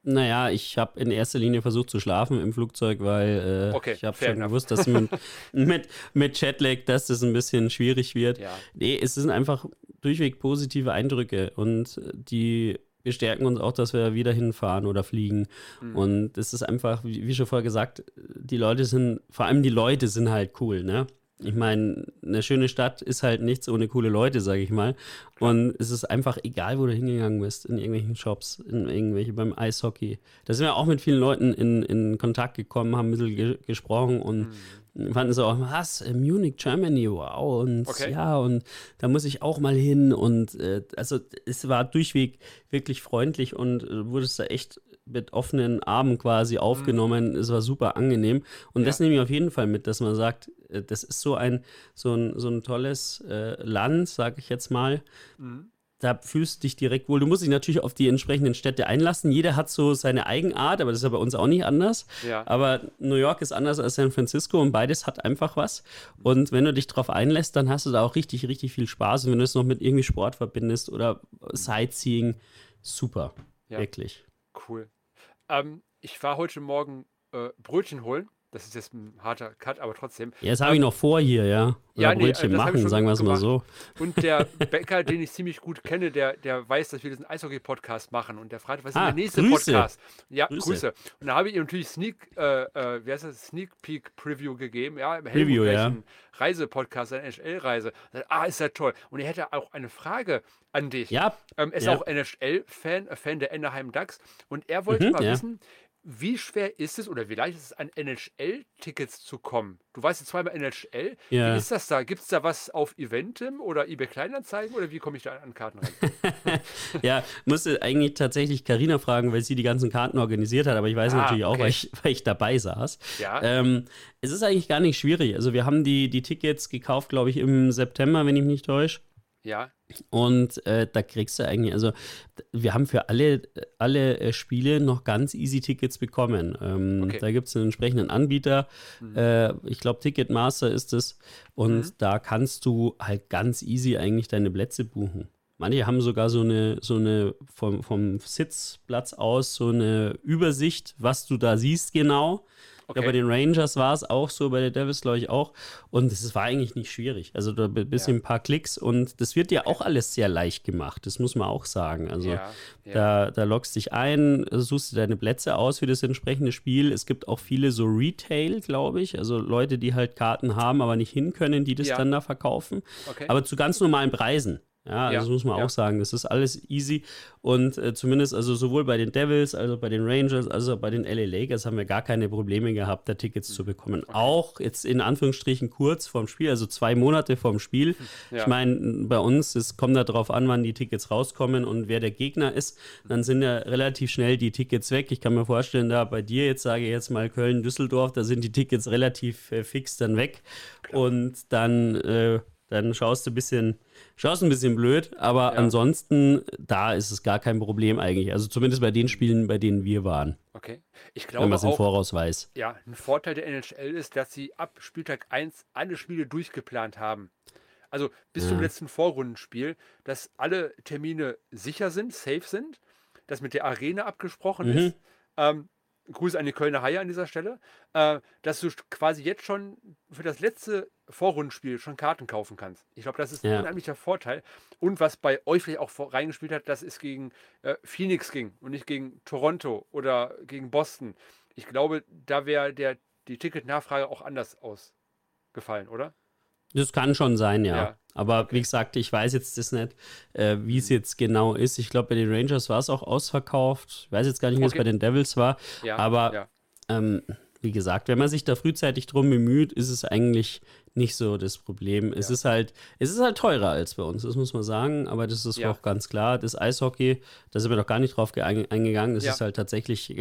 Speaker 3: Naja, ich habe in erster Linie versucht zu schlafen im Flugzeug, weil äh,
Speaker 2: Okay,
Speaker 3: ich habe
Speaker 2: fair
Speaker 3: schon
Speaker 2: enough.
Speaker 3: gewusst, dass mit, mit, mit Jetlag, dass das ein bisschen schwierig wird.
Speaker 2: Ja.
Speaker 3: Nee, es sind einfach durchweg positive Eindrücke und die bestärken uns auch, dass wir wieder hinfahren oder fliegen.
Speaker 2: Mhm.
Speaker 3: Und es ist einfach, wie, wie schon vorher gesagt, die Leute sind, vor allem die Leute sind halt cool, ne? Ich meine, eine schöne Stadt ist halt nichts ohne coole Leute, sage ich mal. Und es ist einfach egal, wo du hingegangen bist, in irgendwelchen Shops, in irgendwelche beim Eishockey. Da sind wir auch mit vielen Leuten in, in Kontakt gekommen, haben ein bisschen ge gesprochen und mhm. fanden so, was, Munich, Germany, wow. Und
Speaker 2: Okay.
Speaker 3: ja, und da muss ich auch mal hin. Und äh, also es war durchweg wirklich freundlich und äh, wurdest da echt mit offenen Armen quasi aufgenommen. Mhm. Es war super angenehm. Und ja. das nehme ich auf jeden Fall mit, dass man sagt, das ist so ein, so ein, so ein tolles äh, Land, sage ich jetzt mal. Mhm. Da fühlst du dich direkt wohl. Du musst dich natürlich auf die entsprechenden Städte einlassen. Jeder hat so seine Eigenart, aber das ist ja bei uns auch nicht anders.
Speaker 2: Ja.
Speaker 3: Aber New York ist anders als San Francisco und beides hat einfach was. Und wenn du dich drauf einlässt, dann hast du da auch richtig, richtig viel Spaß. Und wenn du es noch mit irgendwie Sport verbindest oder Sightseeing, super. Ja. Wirklich.
Speaker 2: Cool. Ähm, ich war heute Morgen äh, Brötchen holen. Das ist jetzt ein harter Cut, aber trotzdem.
Speaker 3: Ja, das habe ähm, ich noch vor hier, ja. Oder
Speaker 2: ja, nee,
Speaker 3: Brötchen machen, sagen wir es mal so.
Speaker 2: Und der Bäcker, den ich ziemlich gut kenne, der, der weiß, dass wir diesen Eishockey-Podcast machen. Und der fragt, was ist ah, der nächste
Speaker 3: Grüße.
Speaker 2: Podcast? Ja,
Speaker 3: Grüße.
Speaker 2: Grüße. Und da habe ich ihm natürlich Sneak, äh, äh, wie heißt das, Sneak Peek Preview gegeben. Ja, im
Speaker 3: Preview, ja.
Speaker 2: Reisepodcast, eine N H L-Reise. Ah, ist ja toll. Und er hätte auch eine Frage an dich.
Speaker 3: Ja.
Speaker 2: Ähm, er ist
Speaker 3: ja.
Speaker 2: auch N H L-Fan, äh, Fan der Anaheim Ducks. Und er wollte
Speaker 3: mhm,
Speaker 2: mal
Speaker 3: ja.
Speaker 2: wissen, wie schwer ist es oder wie leicht ist es, an N H L-Tickets zu kommen? Du weißt jetzt zweimal N H L.
Speaker 3: Ja.
Speaker 2: Wie ist das da? Gibt es da was auf Eventim oder eBay Kleinanzeigen oder wie komme ich da an Karten rein?
Speaker 3: Ja, musste eigentlich tatsächlich Carina fragen, weil sie die ganzen Karten organisiert hat, aber ich weiß ah, natürlich auch, okay. weil, ich, weil ich dabei saß.
Speaker 2: Ja.
Speaker 3: Ähm, es ist eigentlich gar nicht schwierig. Also wir haben die, die Tickets gekauft, glaube ich, im September, wenn ich mich nicht täusche.
Speaker 2: Ja.
Speaker 3: Und äh, da kriegst du eigentlich, also wir haben für alle, alle äh, Spiele noch ganz easy Tickets bekommen. Ähm, okay. Da gibt es einen entsprechenden Anbieter, mhm. äh, ich glaube Ticketmaster ist es, und mhm. da kannst du halt ganz easy eigentlich deine Plätze buchen. Manche haben sogar so eine, so eine vom, vom Sitzplatz aus so eine Übersicht, was du da siehst genau. Okay. Ja, bei den Rangers war es auch so, bei den Devils glaube ich auch. Und es war eigentlich nicht schwierig. Also da ein bisschen ja. ein paar Klicks und das wird dir auch alles sehr leicht gemacht. Das muss man auch sagen. Also
Speaker 2: ja, ja.
Speaker 3: Da, da loggst dich ein, suchst dir deine Plätze aus für das entsprechende Spiel. Es gibt auch viele so Retail, glaube ich. Also Leute, die halt Karten haben, aber nicht hin können, die das ja. dann da verkaufen.
Speaker 2: Okay.
Speaker 3: Aber zu ganz normalen Preisen. Ja, also
Speaker 2: ja,
Speaker 3: das muss man
Speaker 2: ja.
Speaker 3: auch sagen, das ist alles easy und äh, zumindest also sowohl bei den Devils, also bei den Rangers, also bei den L A Lakers haben wir gar keine Probleme gehabt, da Tickets mhm. zu bekommen. Okay. Auch jetzt in Anführungsstrichen kurz vorm Spiel, also zwei Monate vorm Spiel. Ja. Ich meine, bei uns, es kommt da drauf an, wann die Tickets rauskommen und wer der Gegner ist, dann sind ja relativ schnell die Tickets weg. Ich kann mir vorstellen, da bei dir jetzt, sage ich jetzt mal Köln, Düsseldorf, da sind die Tickets relativ äh, fix dann weg. Klar. Und dann, äh, dann schaust du ein bisschen Schaust ein bisschen blöd, aber ja. ansonsten, da ist es gar kein Problem eigentlich. Also zumindest bei den Spielen, bei denen wir waren.
Speaker 2: Okay. Ich glaube
Speaker 3: wenn man es im
Speaker 2: auch,
Speaker 3: Voraus weiß.
Speaker 2: Ja, ein Vorteil der N H L ist, dass sie ab Spieltag eins alle Spiele durchgeplant haben. Also bis ja. zum letzten Vorrundenspiel, dass alle Termine sicher sind, safe sind, dass mit der Arena abgesprochen mhm. ist. Ähm, Grüße an die Kölner Haie an dieser Stelle, äh, dass du quasi jetzt schon für das letzte Vorrundenspiel schon Karten kaufen kannst. Ich glaube, das ist ein ja. unheimlicher Vorteil. Und was bei euch vielleicht auch reingespielt hat, dass es gegen äh, Phoenix ging und nicht gegen Toronto oder gegen Boston. Ich glaube, da wäre der die Ticketnachfrage auch anders ausgefallen, oder?
Speaker 3: Das kann schon sein, ja.
Speaker 2: ja.
Speaker 3: Aber
Speaker 2: okay.
Speaker 3: wie gesagt, ich weiß jetzt das nicht, äh, wie es jetzt genau ist. Ich glaube, bei den Rangers war es auch ausverkauft. Ich weiß jetzt gar nicht, wie es okay. bei den Devils war.
Speaker 2: Ja,
Speaker 3: aber
Speaker 2: ja.
Speaker 3: Ähm, wie gesagt, wenn man sich da frühzeitig drum bemüht, ist es eigentlich nicht so das Problem. Es
Speaker 2: ja.
Speaker 3: ist halt, es ist halt teurer als bei uns, das muss man sagen, aber das ist
Speaker 2: ja.
Speaker 3: auch ganz klar. Das Eishockey, da sind wir doch gar nicht drauf eingegangen. Das
Speaker 2: ja.
Speaker 3: ist halt tatsächlich,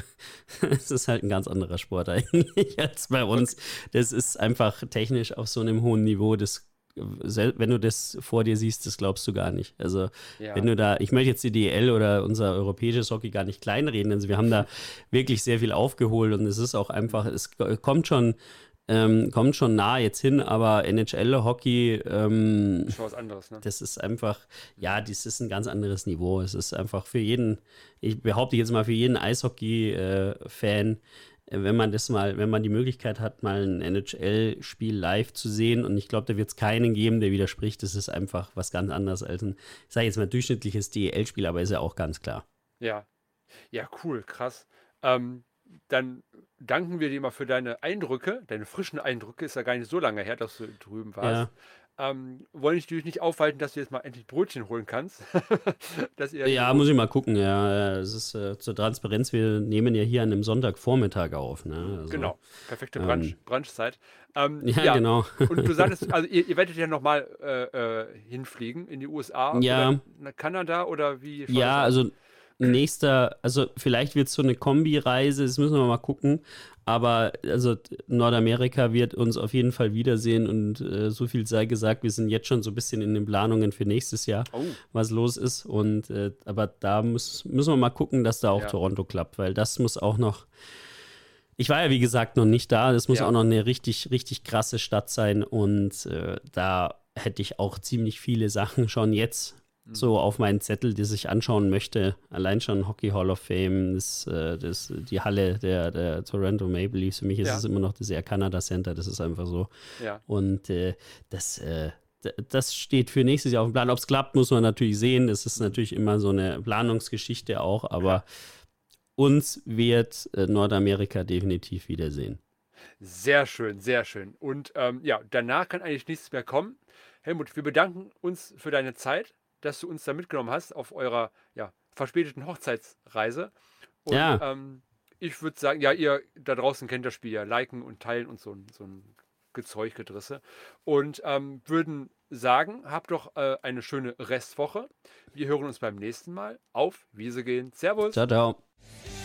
Speaker 3: es ist halt ein ganz anderer Sport eigentlich als bei uns. Okay. Das ist einfach technisch auf so einem hohen Niveau, das wenn du das vor dir siehst, das glaubst du gar nicht. Also
Speaker 2: ja.
Speaker 3: wenn du da, ich möchte jetzt die D E L oder unser europäisches Hockey gar nicht kleinreden, also wir haben da wirklich sehr viel aufgeholt und es ist auch einfach, es kommt schon ähm, kommt schon nah jetzt hin, aber N H L-Hockey, ähm,
Speaker 2: Schon was anderes, ne?
Speaker 3: das ist einfach, ja, das ist ein ganz anderes Niveau. Es ist einfach für jeden, ich behaupte jetzt mal für jeden Eishockey-Fan, wenn man das mal, wenn man die Möglichkeit hat, mal ein N H L-Spiel live zu sehen, und ich glaube, da wird es keinen geben, der widerspricht, das ist einfach was ganz anderes als ein, ich sage jetzt mal, durchschnittliches D E L-Spiel, aber ist ja auch ganz klar.
Speaker 2: Ja. Ja, cool, krass. Ähm, dann danken wir dir mal für deine Eindrücke, deine frischen Eindrücke. Ist ja gar nicht so lange her, dass du drüben warst.
Speaker 3: Ja,
Speaker 2: Ähm, wollen dich natürlich nicht aufhalten, dass du jetzt mal endlich Brötchen holen kannst. Dass ihr
Speaker 3: ja,
Speaker 2: irgendwo,
Speaker 3: muss ich mal gucken, ja, es ist äh, zur Transparenz, wir nehmen ja hier an einem Sonntagvormittag auf, ne, also,
Speaker 2: genau, perfekte
Speaker 3: ähm,
Speaker 2: Brunch, Brunchzeit. Ähm,
Speaker 3: ja,
Speaker 2: ja,
Speaker 3: genau.
Speaker 2: und du sagtest, also ihr, ihr werdet ja nochmal äh, äh, hinfliegen in die U S A oder
Speaker 3: Ja,
Speaker 2: nach Kanada oder wie schaut das
Speaker 3: ja,
Speaker 2: aus?
Speaker 3: also nächster, also vielleicht wird es so eine Kombi-Reise, das müssen wir mal gucken. Aber also Nordamerika wird uns auf jeden Fall wiedersehen, und äh, so viel sei gesagt, wir sind jetzt schon so ein bisschen in den Planungen für nächstes Jahr,
Speaker 2: Oh,
Speaker 3: was los ist. Und äh, aber da muss, müssen wir mal gucken, dass da auch
Speaker 2: ja,
Speaker 3: Toronto klappt, weil das muss auch noch. Ich war ja, wie gesagt, noch nicht da. Das muss auch
Speaker 2: ja,
Speaker 3: noch eine richtig, richtig krasse Stadt sein. Und äh, da hätte ich auch ziemlich viele Sachen schon jetzt
Speaker 2: hm,
Speaker 3: so auf meinen Zettel, die ich anschauen möchte. Allein schon Hockey Hall of Fame, das, äh, das, die Halle der, der Toronto Maple Leafs. Für mich ist es
Speaker 2: ja,
Speaker 3: immer noch das Air Canada Center. Das ist einfach so.
Speaker 2: ja,
Speaker 3: Und äh, das, äh, d- das steht für nächstes Jahr auf dem Plan. Ob es klappt, muss man natürlich sehen. Das ist
Speaker 2: hm,
Speaker 3: natürlich immer so eine Planungsgeschichte auch.
Speaker 2: klar.
Speaker 3: Aber uns wird äh, Nordamerika definitiv wiedersehen.
Speaker 2: Sehr schön, sehr schön. Und ähm, ja, danach kann eigentlich nichts mehr kommen. Helmut, wir bedanken uns für deine Zeit, dass du uns da mitgenommen hast auf eurer ja, verspäteten Hochzeitsreise. Und
Speaker 3: Ja,
Speaker 2: ähm, ich würde sagen, ja, ihr da draußen kennt das Spiel ja, liken und teilen und so, ein- so ein Gezeug, Gedrisse. Und ähm, würden sagen, habt doch äh, eine schöne Restwoche. Wir hören uns beim nächsten Mal. Auf Wiese gehen. Servus.
Speaker 3: ciao, ciao.